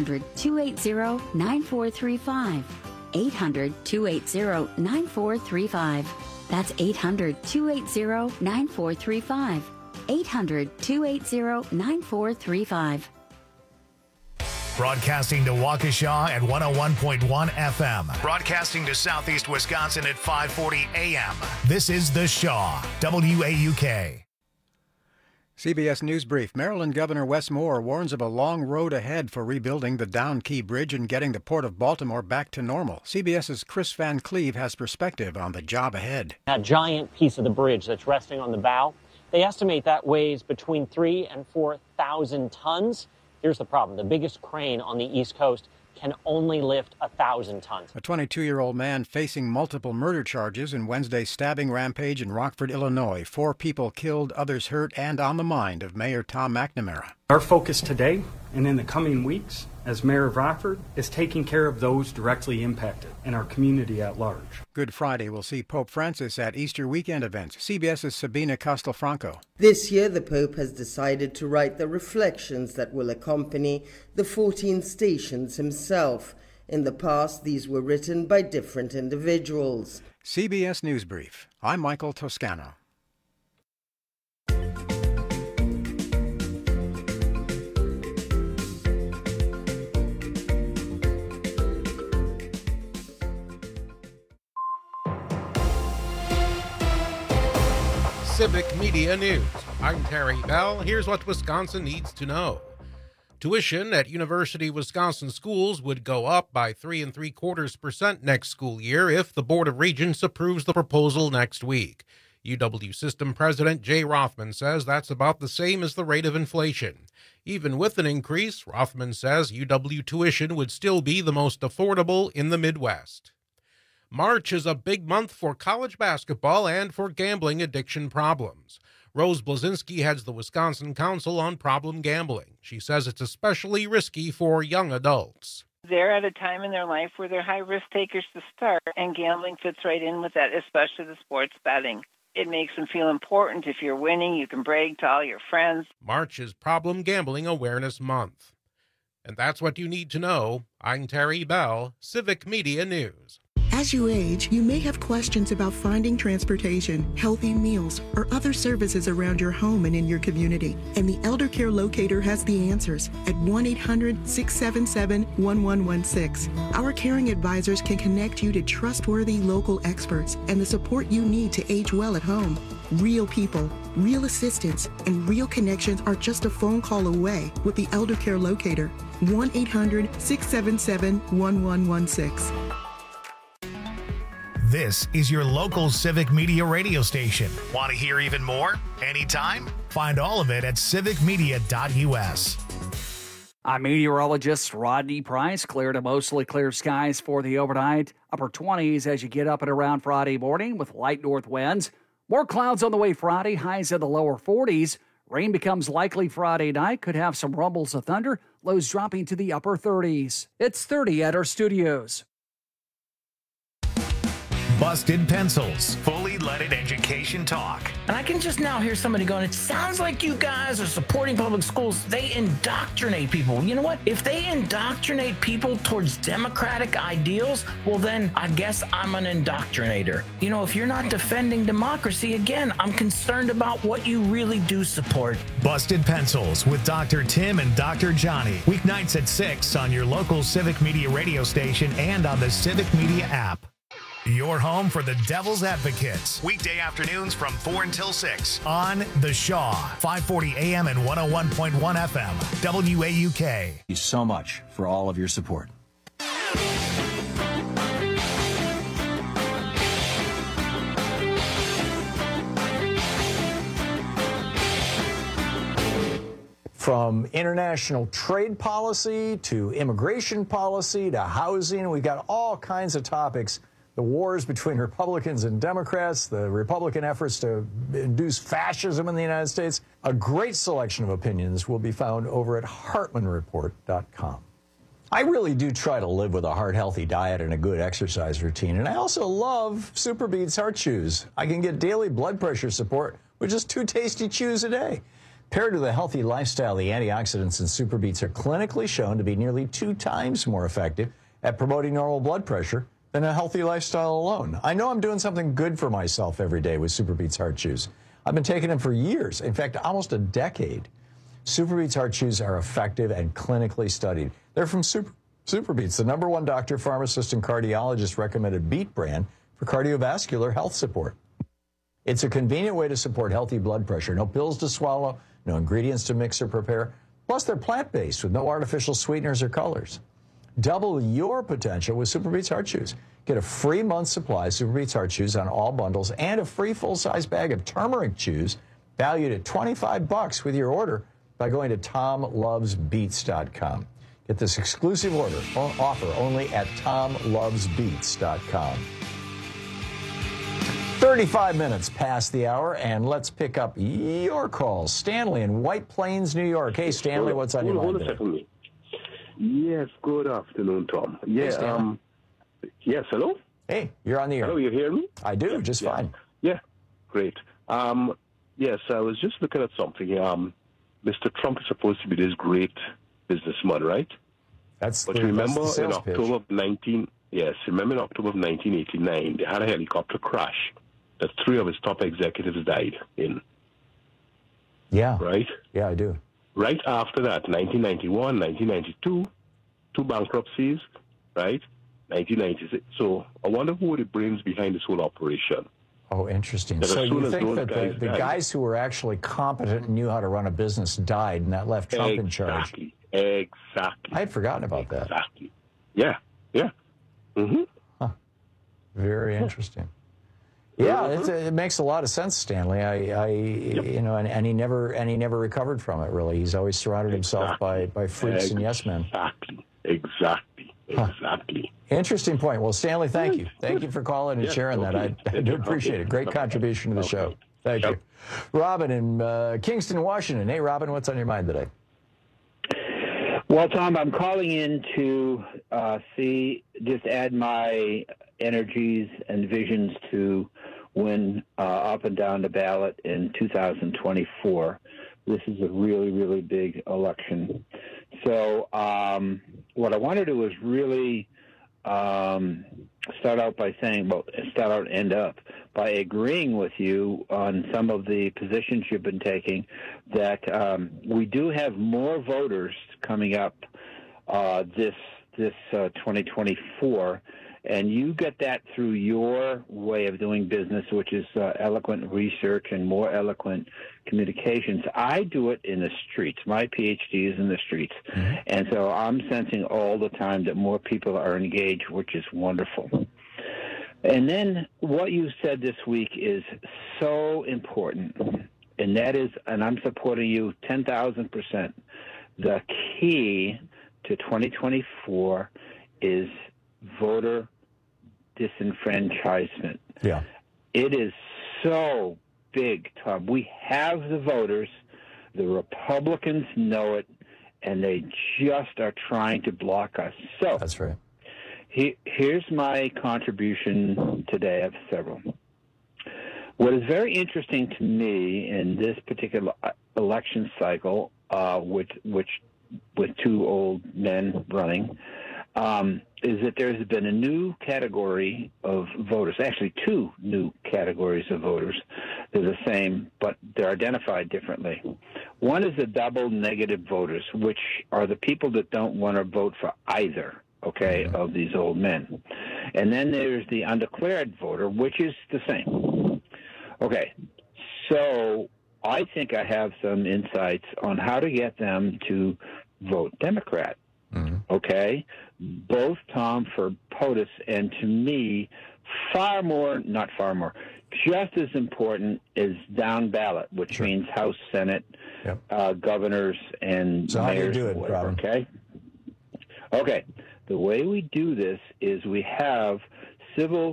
Speaker 4: 800-280-9435. 800-280-9435. That's 800-280-9435. 800-280-9435.
Speaker 15: Broadcasting to Waukesha at 101.1 FM. Broadcasting to Southeast Wisconsin at 540 AM. This is The Shaw, WAUK.
Speaker 3: CBS News Brief. Maryland Governor Wes Moore warns of a long road ahead for rebuilding the Down Key Bridge and getting the Port of Baltimore back to normal. CBS's Chris Van Cleve has perspective on the job ahead.
Speaker 5: That giant piece of the bridge that's resting on the bow, they estimate that weighs between 3,000 and 4,000 tons. Here's the problem. The biggest crane on the East Coast can only lift 1,000 tons.
Speaker 3: A 22-year-old man facing multiple murder charges in Wednesday's stabbing rampage in Rockford, Illinois. 4 people killed, others hurt, and on the mind of Mayor Tom McNamara.
Speaker 6: Our focus today and in the coming weeks as Mayor of Rockford is taking care of those directly impacted in our community at large.
Speaker 3: Good Friday will see Pope Francis at Easter weekend events. CBS's Sabina Castelfranco.
Speaker 7: This year, the Pope has decided to write the reflections that will accompany the 14 stations himself. In the past, these were written by different individuals.
Speaker 3: CBS News Brief. I'm Michael Toscano.
Speaker 11: Civic Media News. I'm Terry Bell. Here's what Wisconsin needs to know. Tuition at University of Wisconsin schools would go up by 3 3/4% next school year if the Board of Regents approves the proposal next week. UW System President Jay Rothman says that's about the same as the rate of inflation. Even with an increase, Rothman says UW tuition would still be the most affordable in the Midwest. March is a big month for college basketball and for gambling addiction problems. Rose Blazinski heads the Wisconsin Council on Problem Gambling. She says it's especially risky for young adults.
Speaker 8: They're at a time in their life where they're high-risk takers to start, and gambling fits right in with that, especially the sports betting. It makes them feel important. If you're winning, you can brag to all your friends.
Speaker 11: March is Problem Gambling Awareness Month. And that's what you need to know. I'm Terry Bell, Civic Media News.
Speaker 9: As you age, you may have questions about finding transportation, healthy meals, or other services around your home and in your community. And the Elder Care Locator has the answers at 1-800-677-1116. Our caring advisors can connect you to trustworthy local experts and the support you need to age well at home. Real people, real assistance, and real connections are just a phone call away with the Elder Care Locator. 1-800-677-1116.
Speaker 15: This is your local Civic Media radio station. Want to hear even more? Anytime? Find all of it at civicmedia.us.
Speaker 1: I'm meteorologist Rodney Price. Clear to mostly clear skies for the overnight. Upper 20s as you get up and around Friday morning with light north winds. More clouds on the way Friday, highs in the lower 40s. Rain becomes likely Friday night. Could have some rumbles of thunder. Lows dropping to the upper 30s. It's 30 at our studios.
Speaker 15: Busted Pencils, fully leaded education talk.
Speaker 10: And I can just now hear somebody going, it sounds like you guys are supporting public schools. They indoctrinate people. You know what? If they indoctrinate people towards democratic ideals, well, then I guess I'm an indoctrinator. You know, if you're not defending democracy, again, I'm concerned about what you really do support.
Speaker 15: Busted Pencils with Dr. Tim and Dr. Johnny. Weeknights at 6 on your local Civic Media radio station and on the Civic Media app. Your home for the Devil's Advocates. Weekday afternoons from 4 until 6 on The Shaw, 540 AM and 101.1 FM, WAUK.
Speaker 28: Thank you so much for all of your support.
Speaker 17: From international trade policy to immigration policy to housing, we've got all kinds of topics. The wars between Republicans and Democrats, the Republican efforts to induce fascism in the United States. A great selection of opinions will be found over at HartmanReport.com. I really do try to live with a heart-healthy diet and a good exercise routine, and I also love SuperBeets Heart Chews. I can get daily blood pressure support with just 2 tasty chews a day. Paired with a healthy lifestyle, the antioxidants in SuperBeets are clinically shown to be nearly 2 times more effective at promoting normal blood pressure than a healthy lifestyle alone. I know I'm doing something good for myself every day with SuperBeets Heart Chews. I've been taking them for years, in fact, almost a decade. SuperBeets Heart Chews are effective and clinically studied. They're from SuperBeets, the #1 doctor, pharmacist, and cardiologist recommended beet brand for cardiovascular health support. It's a convenient way to support healthy blood pressure. No pills to swallow, no ingredients to mix or prepare. Plus, they're plant-based with no artificial sweeteners or colors. Double your potential with SuperBeets Heart Chews. Get a free month's supply of SuperBeets Heart Chews on all bundles and a free full-size bag of turmeric chews valued at $25 with your order by going to TomLovesBeets.com. Get this exclusive offer only at TomLovesBeets.com. 35 minutes past the hour, and let's pick up your calls. Stanley in White Plains, New York. Hey, Stanley, what's on your mind today?
Speaker 2: Hold a second. Yes, good afternoon, Tom. Yeah,
Speaker 17: hey,
Speaker 2: yes, hello?
Speaker 17: Hey, you're on the air.
Speaker 2: Hello, you hear me?
Speaker 17: I do, just fine.
Speaker 2: Yeah, great. Yes, I was just looking at something. Mr. Trump is supposed to be this great businessman, right? But remember in October of 1989, they had a helicopter crash that 3 of his top executives died in.
Speaker 17: Yeah.
Speaker 2: Right?
Speaker 17: Yeah, I do.
Speaker 2: Right after that, 1991, 1992, 2 bankruptcies, right? 1996. So I wonder who were the brains behind this whole operation.
Speaker 17: Oh, interesting. So you think that the guys who were actually competent and knew how to run a business died, and that left Trump in charge?
Speaker 2: Exactly.
Speaker 17: I had forgotten about that.
Speaker 2: Exactly. Yeah. Yeah. Mm-hmm.
Speaker 17: Huh. Very interesting. Yeah, it makes a lot of sense, Stanley. You know, and he never recovered from it. Really, he's always surrounded himself by freaks and yes men.
Speaker 2: Exactly.
Speaker 17: Interesting point. Well, Stanley, thank you. Thank you for calling and sharing that. I do appreciate it. Great contribution to the show. Thank you. Robin in Kingston, Washington. Hey, Robin, what's on your mind today?
Speaker 12: Well, Tom, I'm calling in to just add my energies and visions to win up and down the ballot in 2024. This is a really, really big election. So what I want to do is really start out and end up by agreeing with you on some of the positions you've been taking, that we do have more voters coming up this 2024, and you get that through your way of doing business, which is eloquent research and more eloquent communications. I do it in the streets. My PhD is in the streets. Mm-hmm. And so I'm sensing all the time that more people are engaged, which is wonderful. And then what you said this week is so important, and that is, and I'm supporting you 10,000%, the key to 2024 is voter disenfranchisement.
Speaker 17: Yeah.
Speaker 12: It is so big, Tom. We have the voters. The Republicans know it, and they just are trying to block us. So
Speaker 17: that's right.
Speaker 12: Here's my contribution today. I have several. What is very interesting to me in this particular election cycle, with 2 old men running, is that there's been a new category of voters, actually 2 new categories of voters. They're the same, but they're identified differently. One is the double negative voters, which are the people that don't want to vote for either, of these old men. And then there's the undeclared voter, which is the same. Okay, so I think I have some insights on how to get them to vote Democrat. Okay, both Tom for POTUS and to me, just as important is down ballot, which means House, Senate, governors, and
Speaker 17: so how
Speaker 12: mayors.
Speaker 17: Do you do it, Robin?
Speaker 12: Okay. The way we do this is we have civil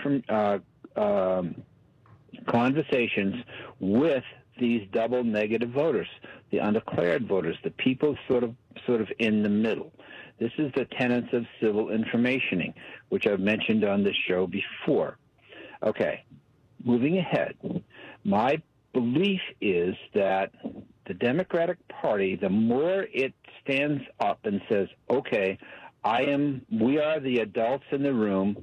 Speaker 12: conversations with these double negative voters, the undeclared voters, the people sort of in the middle. This is the tenets of civil informationing, which I've mentioned on this show before. Okay, moving ahead, my belief is that the Democratic Party, the more it stands up and says, okay, we are the adults in the room,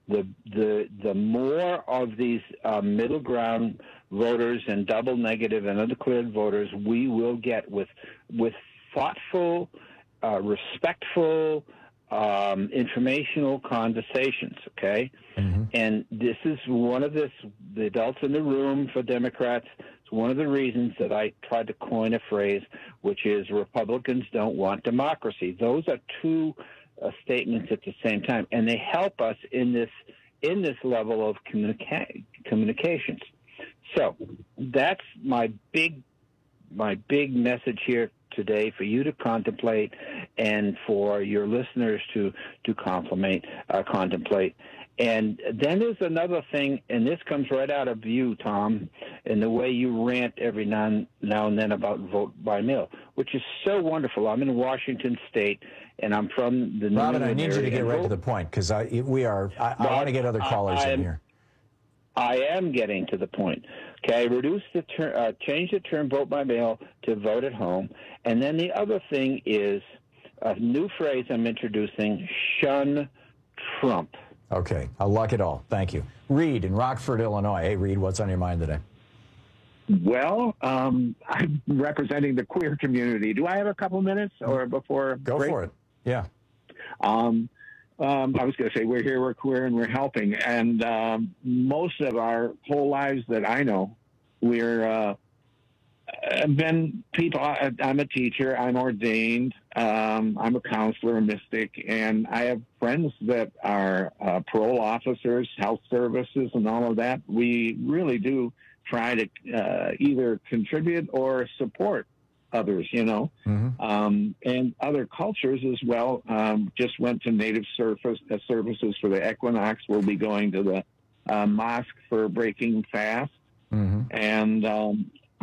Speaker 12: the more of these middle ground voters and double negative and undeclared voters we will get with thoughtful, respectful, informational conversations, okay? Mm-hmm. And this is the adults in the room for Democrats. It's one of the reasons that I tried to coin a phrase, which is Republicans don't want democracy. Those are two statements at the same time, and they help us in this level of communications. So that's my big message here today for you to contemplate and for your listeners to contemplate. And then there's another thing, and this comes right out of you, Tom, and the way you rant every now and then about vote by mail, which is so wonderful. I'm in Washington State, and I'm from the
Speaker 17: Robin, I need you to get right to the point, because I want to get other callers in here.
Speaker 12: I am getting to the point. Okay, change the term vote by mail to vote at home. And then the other thing is a new phrase I'm introducing, shun Trump.
Speaker 17: Okay, I'll lock it all. Thank you. Reed in Rockford, Illinois. Hey, Reed, what's on your mind today?
Speaker 13: Well, I'm representing the queer community. Do I have a couple minutes or before
Speaker 17: Go
Speaker 13: break?
Speaker 17: for it. Yeah.
Speaker 13: I was going to say we're here, we're queer, and we're helping. And most of our whole lives that I know, we're been people. I'm a teacher. I'm ordained. I'm a counselor, a mystic, and I have friends that are parole officers, health services, and all of that. We really do try to either contribute or support others, and other cultures as well. Just went to Native services for the equinox. We'll be going to the mosque for breaking fast, and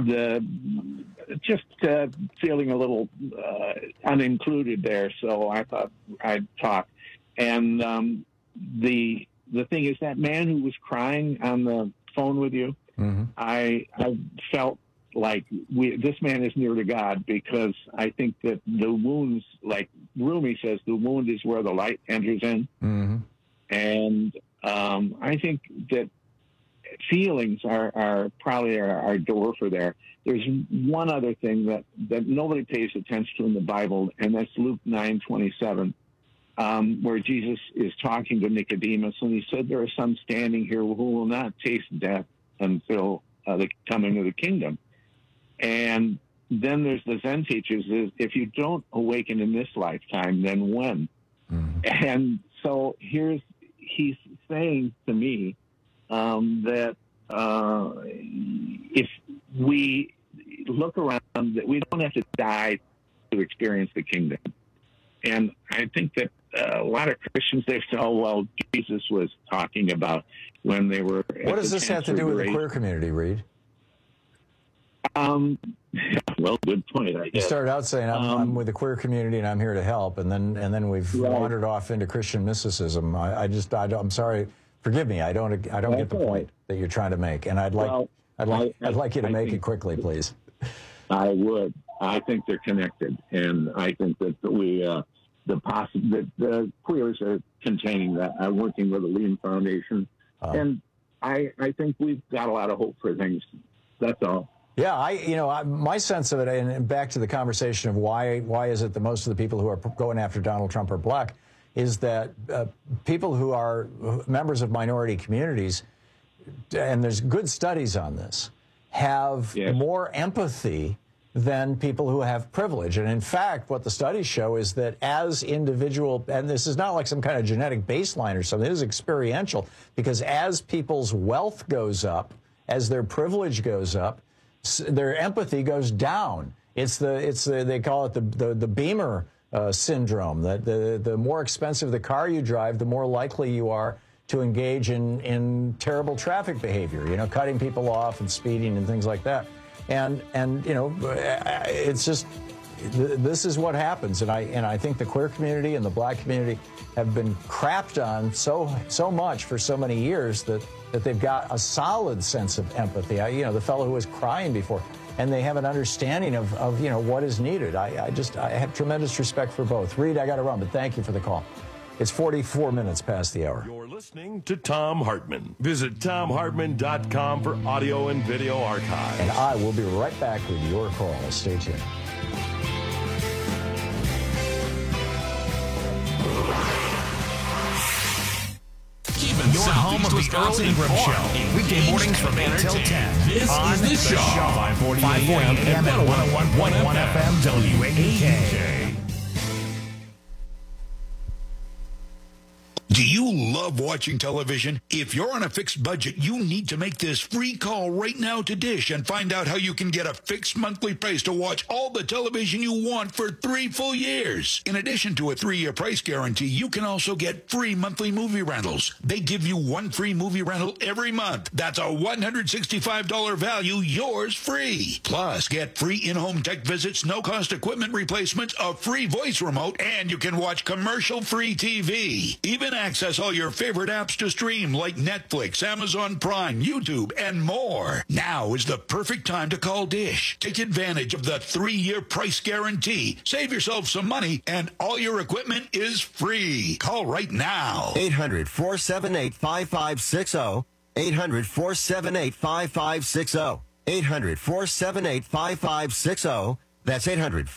Speaker 13: feeling a little unincluded there. So I thought I'd talk. And the thing is, that man who was crying on the phone with you, I felt like this man is near to God, because I think that the wounds, like Rumi says, the wound is where the light enters in. And I think that feelings are probably our door for there. There's one other thing that nobody pays attention to in the Bible, and that's Luke 9:27, where Jesus is talking to Nicodemus, and he said, there are some standing here who will not taste death until the coming of the kingdom. And then there's the Zen teachers, is if you don't awaken in this lifetime, then when? And so he's saying to me that if we look around, that we don't have to die to experience the kingdom. And I think that a lot of Christians, they say, oh, well, Jesus was talking about when they were...
Speaker 17: What does this have to do with the queer community, Reed?
Speaker 13: Well, good point, I guess.
Speaker 17: You started out saying, I'm with the queer community and I'm here to help, and then we've wandered off into Christian mysticism. I'm sorry, forgive me, I don't get the point that you're trying to make, and I'd like you to make it quickly, please.
Speaker 13: I would. I think they're connected, and I think that the queers are containing that. I'm working with the Lean Foundation, and I think we've got a lot of hope for things. That's all.
Speaker 17: Yeah, my sense of it, and back to the conversation of why is it that most of the people who are going after Donald Trump are black, is that people who are members of minority communities, and there's good studies on this, have more empathy than people who have privilege. And in fact, what the studies show is that as individual, and this is not like some kind of genetic baseline or something, this is experiential, because as people's wealth goes up, as their privilege goes up, their empathy goes down. They call it the Beamer syndrome, that the more expensive the car you drive, the more likely you are to engage in terrible traffic behavior, you know, cutting people off and speeding and things like that. And you know, it's just, this is what happens. And I think the queer community and the black community have been crapped on so much for so many years that they've got a solid sense of empathy. You know, the fellow who was crying before, and they have an understanding of you know, what is needed. I have tremendous respect for both. Reed, I got to run, but thank you for the call. It's 44 minutes past the hour.
Speaker 16: You're listening to Thom Hartmann. Visit ThomHartmann.com for audio and video archives.
Speaker 17: And I will be right back with your call. Stay tuned.
Speaker 15: Your home of the Earl Ingram Show. Weekday mornings from 8 till 10.
Speaker 16: This is the show. 540 AM
Speaker 15: and 101.1 FM WAEK.
Speaker 14: Do you love watching television? If you're on a fixed budget, you need to make this free call right now to Dish and find out how you can get a fixed monthly price to watch all the television you want for 3 full years. In addition to a 3-year price guarantee, you can also get free monthly movie rentals. They give you 1 free movie rental every month. That's a $165 value, yours free. Plus, get free in-home tech visits, no-cost equipment replacements, a free voice remote, and you can watch commercial-free TV. Even access all your favorite apps to stream like Netflix, Amazon Prime, YouTube, and more. Now is the perfect time to call Dish. Take advantage of the 3-year price guarantee. Save yourself some money, and all your equipment is free. Call right now.
Speaker 18: 800-478-5560. 800-478-5560. 800-478-5560. That's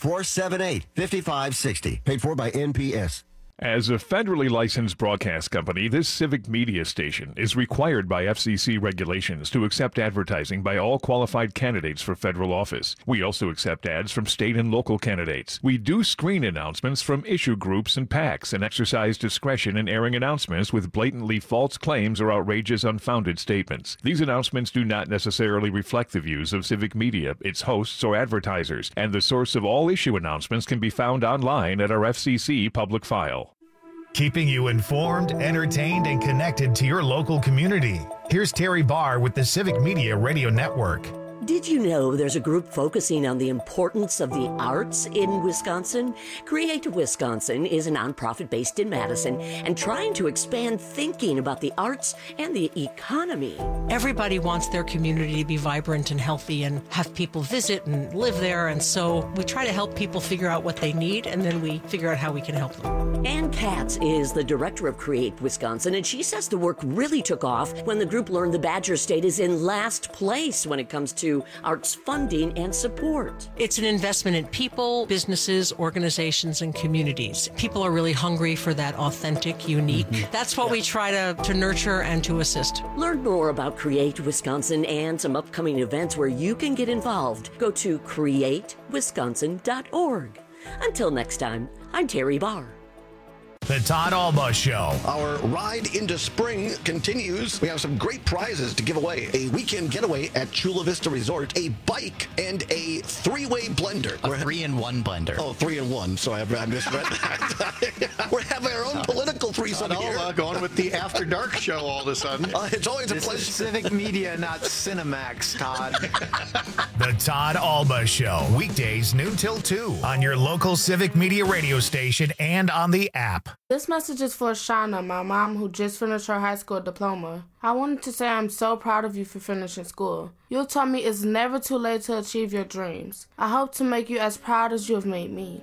Speaker 18: 800-478-5560. Paid for by NPS.
Speaker 19: As a federally licensed broadcast company, this civic media station is required by FCC regulations to accept advertising by all qualified candidates for federal office. We also accept ads from state and local candidates. We do screen announcements from issue groups and PACs and exercise discretion in airing announcements with blatantly false claims or outrageous, unfounded statements. These announcements do not necessarily reflect the views of civic media, its hosts, or advertisers, and the source of all issue announcements can be found online at our FCC public file.
Speaker 15: Keeping you informed, entertained, and connected to your local community. Here's Terry Barr with the Civic Media Radio Network.
Speaker 26: Did you know there's a group focusing on the importance of the arts in Wisconsin? Create Wisconsin is a nonprofit based in Madison and trying to expand thinking about the arts and the economy.
Speaker 20: Everybody wants their community to be vibrant and healthy and have people visit and live there, and so we try to help people figure out what they need, and then we figure out how we can help them.
Speaker 26: Ann Katz is the director of Create Wisconsin, and she says the work really took off when the group learned the Badger State is in last place when it comes to arts funding and support.
Speaker 20: It's an investment in people, businesses, organizations, and communities. People are really hungry for that authentic, unique. That's what we try to nurture and to assist.
Speaker 26: Learn more about Create Wisconsin and some upcoming events where you can get involved. Go to createwisconsin.org. Until next time, I'm Terry Barr.
Speaker 15: The Todd Alba Show.
Speaker 21: Our ride into spring continues. We have some great prizes to give away. A weekend getaway at Chula Vista Resort, a bike, and a 3-way blender.
Speaker 22: A 3-in-1 blender.
Speaker 21: Oh, 3-in-1, so I misread that. We're having our own political threesome here.
Speaker 22: Going with the After Dark show all of a sudden.
Speaker 21: It's always a pleasure.
Speaker 22: This is Civic Media, not Cinemax, Todd.
Speaker 15: The Todd Alba Show. Weekdays noon till 2 on your local Civic Media radio station and on the app.
Speaker 23: This message is for Shauna, my mom, who just finished her high school diploma. I wanted to say I'm so proud of you for finishing school. You told me it's never too late to achieve your dreams. I hope to make you as proud as you have made me.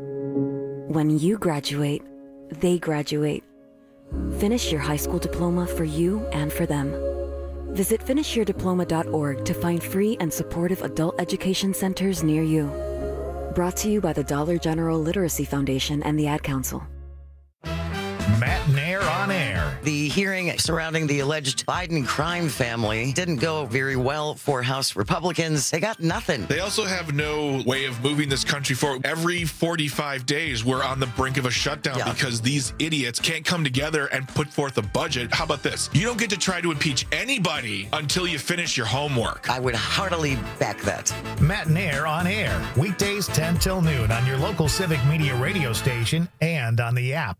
Speaker 24: When you graduate, they graduate. Finish your high school diploma for you and for them. Visit finishyourdiploma.org to find free and supportive adult education centers near you. Brought to you by the Dollar General Literacy Foundation and the Ad Council.
Speaker 15: Matt Nair on air.
Speaker 3: The hearing surrounding the alleged Biden crime family didn't go very well for House Republicans. They got nothing.
Speaker 4: They also have no way of moving this country forward. Every 45 days, we're on the brink of a shutdown because these idiots can't come together and put forth a budget. How about this? You don't get to try to impeach anybody until you finish your homework.
Speaker 3: I would heartily back that.
Speaker 15: Matt Nair on air. Weekdays 10 till noon on your local Civic Media radio station and on the app.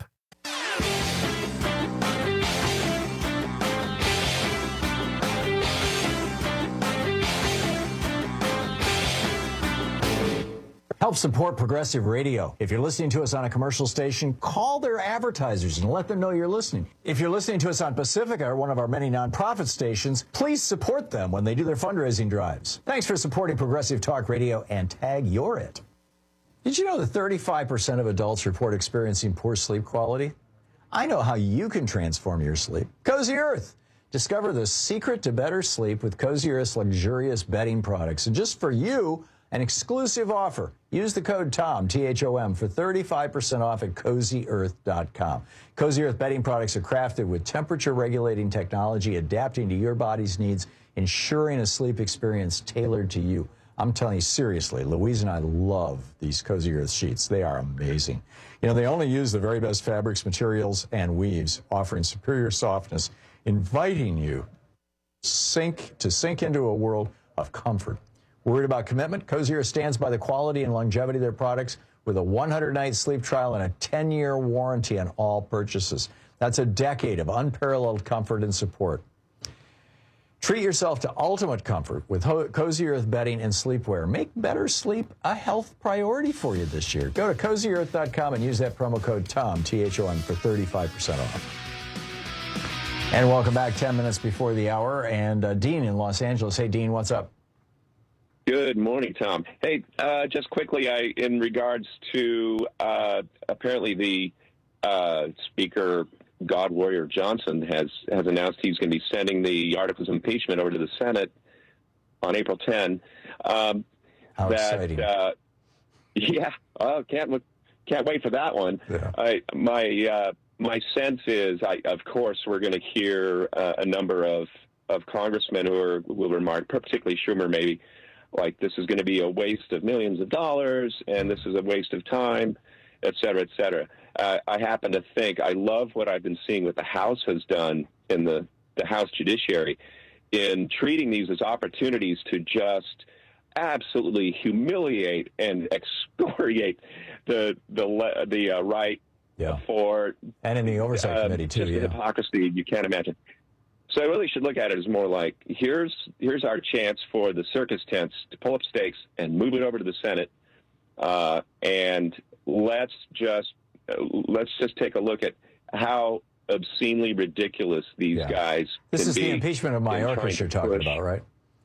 Speaker 17: Help support Progressive Radio. If you're listening to us on a commercial station, call their advertisers and let them know you're listening. If you're listening to us on Pacifica, or one of our many nonprofit stations, please support them when they do their fundraising drives. Thanks for supporting Progressive Talk Radio and tag You're It. Did you know that 35% of adults report experiencing poor sleep quality? I know how you can transform your sleep. Cozy Earth. Discover the secret to better sleep with Cozy Earth's luxurious bedding products. And just for you, an exclusive offer. Use the code TOM, T-H-O-M, for 35% off at CozyEarth.com. Cozy Earth bedding products are crafted with temperature-regulating technology, adapting to your body's needs, ensuring a sleep experience tailored to you. I'm telling you, seriously, Louise and I love these Cozy Earth sheets. They are amazing. You know, they only use the very best fabrics, materials, and weaves, offering superior softness, inviting you to sink into a world of comfort. Worried about commitment? Cozy Earth stands by the quality and longevity of their products with a 100-night sleep trial and a 10-year warranty on all purchases. That's a decade of unparalleled comfort and support. Treat yourself to ultimate comfort with Cozy Earth bedding and sleepwear. Make better sleep a health priority for you this year. Go to CozyEarth.com and use that promo code TOM, T-H-O-M, for 35% off. And welcome back, 10 minutes before the hour. And Dean in Los Angeles. Hey, Dean, what's up?
Speaker 5: Good morning, Tom. Hey, just quickly, in regards to apparently the Speaker God Warrior Johnson has announced he's going to be sending the articles of impeachment over to the Senate on April 10.
Speaker 17: How exciting!
Speaker 5: Yeah, can't wait for that one. Yeah. My sense is, of course, we're going to hear a number of congressmen who will remark, particularly Schumer, maybe, like this is going to be a waste of millions of dollars, and this is a waste of time, et cetera, et cetera. I happen to think I love what I've been seeing what the House has done in the House Judiciary in treating these as opportunities to just absolutely humiliate and excoriate the right for,
Speaker 17: and in the Oversight Committee too,
Speaker 5: just hypocrisy you can't imagine. So I really should look at it as more like here's our chance for the circus tents to pull up stakes and move it over to the Senate, and let's just take a look at how obscenely ridiculous these guys.
Speaker 17: This is the impeachment of Mayorkas you're talking about, right?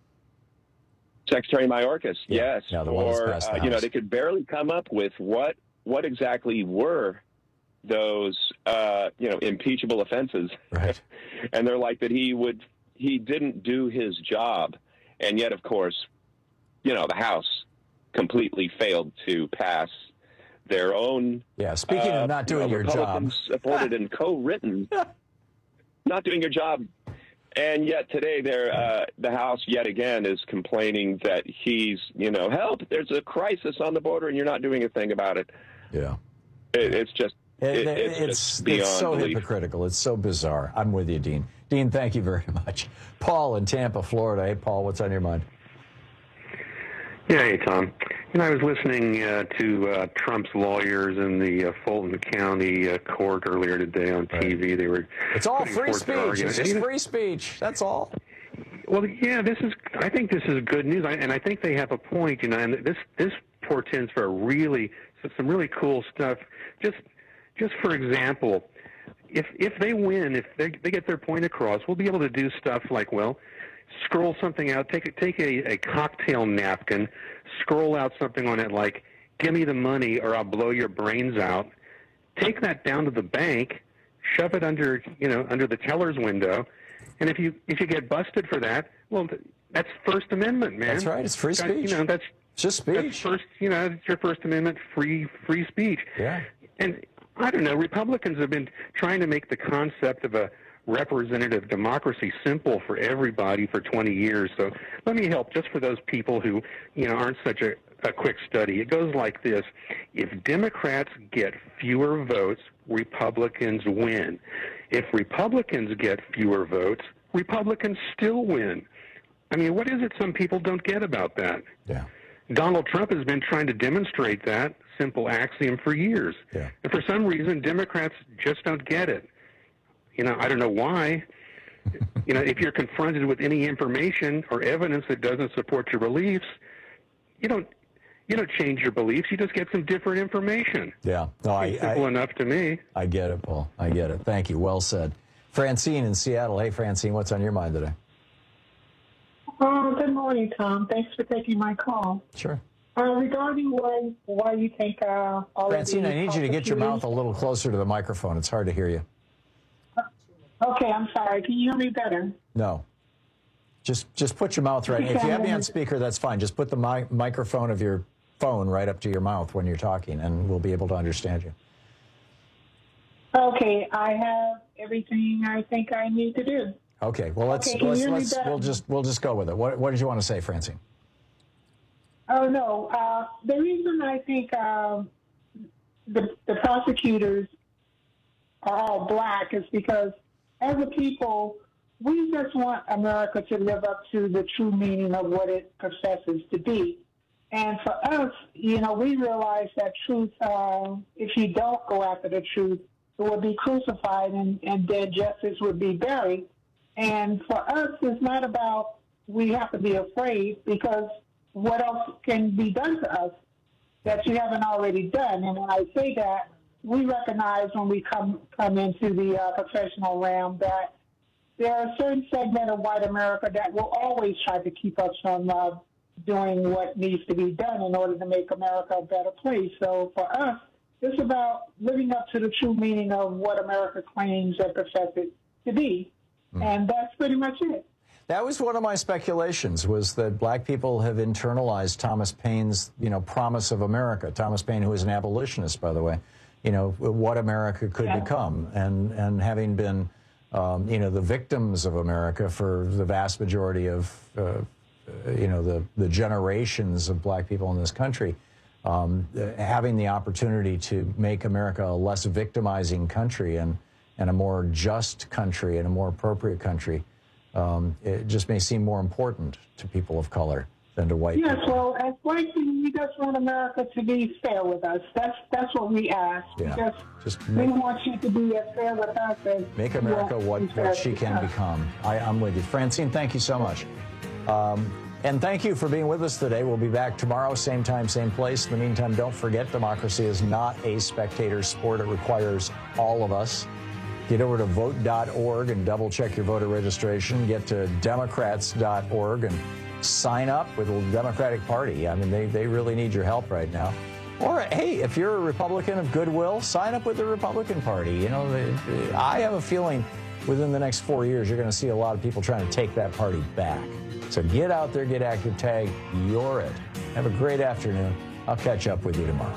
Speaker 5: Secretary Mayorkas, yes.
Speaker 17: Yeah, the one that's passed the House.
Speaker 5: They could barely come up with what exactly were those impeachable offenses,
Speaker 17: right?
Speaker 5: And they're like that he didn't do his job, and yet of course, the House completely failed to pass their own.
Speaker 17: Yeah, speaking of not doing your job,
Speaker 5: supported and co-written, not doing your job, and yet today the House yet again is complaining that he's help. There's a crisis on the border, and you're not doing a thing about it.
Speaker 17: Yeah,
Speaker 5: it's just. It's
Speaker 17: so
Speaker 5: belief.
Speaker 17: Hypocritical. It's so bizarre. I'm with you, Dean. Dean, thank you very much. Paul in Tampa, Florida. Hey, Paul, what's on your mind?
Speaker 6: Yeah, hey, Tom. I was listening to Trump's lawyers in the Fulton County court earlier today on TV. They were.
Speaker 17: It's all free speech. It's just free speech. That's all.
Speaker 6: Well, yeah, I think this is good news, and I think they have a point. And this portends for some really cool stuff. Just for example, if they win, if they get their point across, we'll be able to do stuff like, scroll something out, take a cocktail napkin, scroll out something on it like, give me the money or I'll blow your brains out. Take that down to the bank, shove it under the teller's window, and if you get busted for that, that's First Amendment, man.
Speaker 17: That's right. It's free speech.
Speaker 6: That's
Speaker 17: just speech.
Speaker 6: That's it's your First Amendment free speech.
Speaker 17: Yeah.
Speaker 6: And I don't know. Republicans have been trying to make the concept of a representative democracy simple for everybody for 20 years. So let me help just for those people who, aren't such a quick study. It goes like this. If Democrats get fewer votes, Republicans win. If Republicans get fewer votes, Republicans still win. I mean, what is it some people don't get about that?
Speaker 17: Yeah.
Speaker 6: Donald Trump has been trying to demonstrate that simple axiom for years.
Speaker 17: Yeah.
Speaker 6: And for some reason, Democrats just don't get it. I don't know why. If you're confronted with any information or evidence that doesn't support your beliefs, you don't change your beliefs. You just get some different information.
Speaker 17: Yeah. No,
Speaker 6: simple enough to me.
Speaker 17: I get it, Paul. I get it. Thank you. Well said. Francine in Seattle. Hey, Francine, what's on your mind today?
Speaker 1: Good morning, Tom. Thanks for taking my call.
Speaker 17: Sure.
Speaker 1: Regarding why you think
Speaker 17: Francine, I need you to get your mouth a little closer to the microphone. It's hard to hear you.
Speaker 1: Okay, I'm sorry. Can you hear me better?
Speaker 17: No. Just put your mouth right. If you have me on speaker, that's fine. Just put the microphone of your phone right up to your mouth when you're talking, and we'll be able to understand you.
Speaker 1: Okay, I have everything I think I need to do.
Speaker 17: Okay, well we'll just go with it. What did you want to say, Francine?
Speaker 1: Oh no, the reason I think the prosecutors are all black is because as a people, we just want America to live up to the true meaning of what it professes to be. And for us, we realize that truth, if you don't go after the truth, it will be crucified and dead justice would be buried. And for us, it's not about we have to be afraid, because what else can be done to us that you haven't already done? And when I say that, we recognize when we come into the professional realm that there are a certain segment of white America that will always try to keep us from doing what needs to be done in order to make America a better place. So for us, it's about living up to the true meaning of what America claims and professes to be. And that's pretty much it.
Speaker 17: That was one of my speculations, was that black people have internalized Thomas Paine's, promise of America. Thomas Paine, who is an abolitionist, by the way, what America could become. And having been, the victims of America for the vast majority of, the generations of black people in this country, having the opportunity to make America a less victimizing country and a more just country and a more appropriate country, it just may seem more important to people of color than to white people.
Speaker 1: Yes, well, as white people, we just want America to be fair with us. That's what we ask.
Speaker 17: Yeah.
Speaker 1: We want you to be as fair with us as
Speaker 17: make America what she can become. I'm with you. Francine, thank you so much. And thank you for being with us today. We'll be back tomorrow, same time, same place. In the meantime, don't forget, democracy is not a spectator sport. It requires all of us. Get over to vote.org and double-check your voter registration. Get to democrats.org and sign up with the Democratic Party. I mean, they really need your help right now. Or, hey, if you're a Republican of goodwill, sign up with the Republican Party. I have a feeling within the next 4 years, you're going to see a lot of people trying to take that party back. So get out there, get active, tag, you're it. Have a great afternoon. I'll catch up with you tomorrow.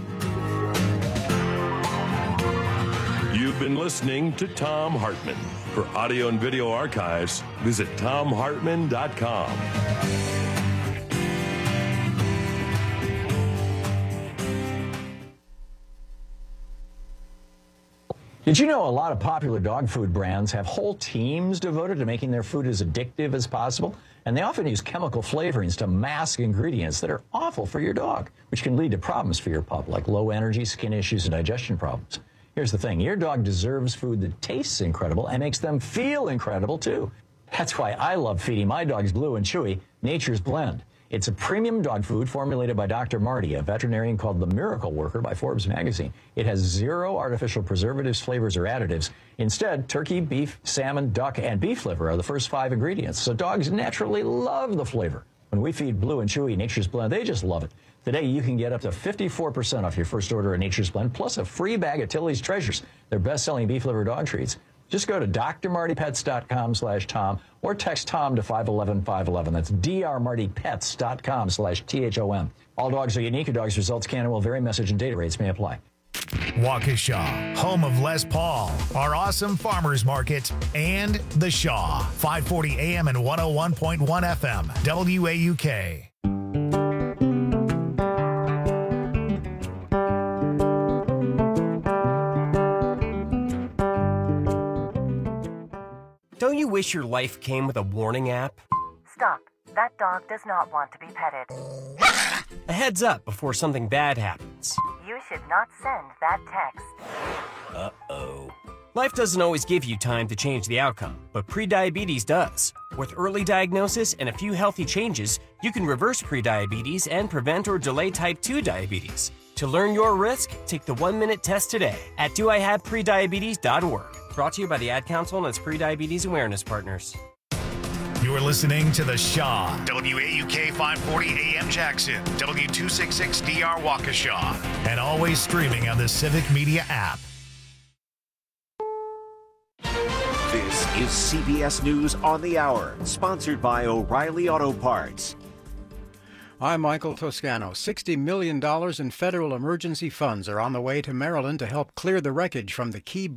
Speaker 16: You've been listening to Thom Hartmann. For audio and video archives, visit ThomHartmann.com.
Speaker 17: Did you know a lot of popular dog food brands have whole teams devoted to making their food as addictive as possible? And they often use chemical flavorings to mask ingredients that are awful for your dog, which can lead to problems for your pup, like low energy, skin issues, and digestion problems. Here's the thing. Your dog deserves food that tastes incredible and makes them feel incredible, too. That's why I love feeding my dogs Blue and Chewy Nature's Blend. It's a premium dog food formulated by Dr. Marty, a veterinarian called the Miracle Worker by Forbes magazine. It has 0 artificial preservatives, flavors, or additives. Instead, turkey, beef, salmon, duck, and beef liver are the first 5 ingredients, so dogs naturally love the flavor. When we feed Blue and Chewy Nature's Blend, they just love it. Today, you can get up to 54% off your first order of Nature's Blend, plus a free bag of Tilly's Treasures, their best-selling beef liver dog treats. Just go to drmartypets.com/Tom or text Tom to 511-511. That's drmartypets.com/THOM. All dogs are unique. Your dog's results can and will vary. Message and data rates may apply.
Speaker 15: Waukesha, home of Les Paul, our awesome farmers market, and The Shaw, 540 AM and 101.1 FM, WAUK.
Speaker 7: Don't you wish your life came with a warning app?
Speaker 8: Stop. That dog does not want to be petted.
Speaker 7: A heads up before something bad happens.
Speaker 8: You should not send that text.
Speaker 7: Uh-oh. Life doesn't always give you time to change the outcome, but prediabetes does. With early diagnosis and a few healthy changes, you can reverse prediabetes and prevent or delay type 2 diabetes. To learn your risk, take the 1-minute test today at doihaveprediabetes.org. Brought to you by the Ad Council and its prediabetes awareness partners.
Speaker 15: You're listening to The Shaw, WAUK 540 AM Jackson, W266DR Waukesha, and always streaming on the Civic Media app.
Speaker 9: This is CBS News on the Hour, sponsored by O'Reilly Auto Parts.
Speaker 10: I'm Michael Toscano. $60 million in federal emergency funds are on the way to Maryland to help clear the wreckage from the Key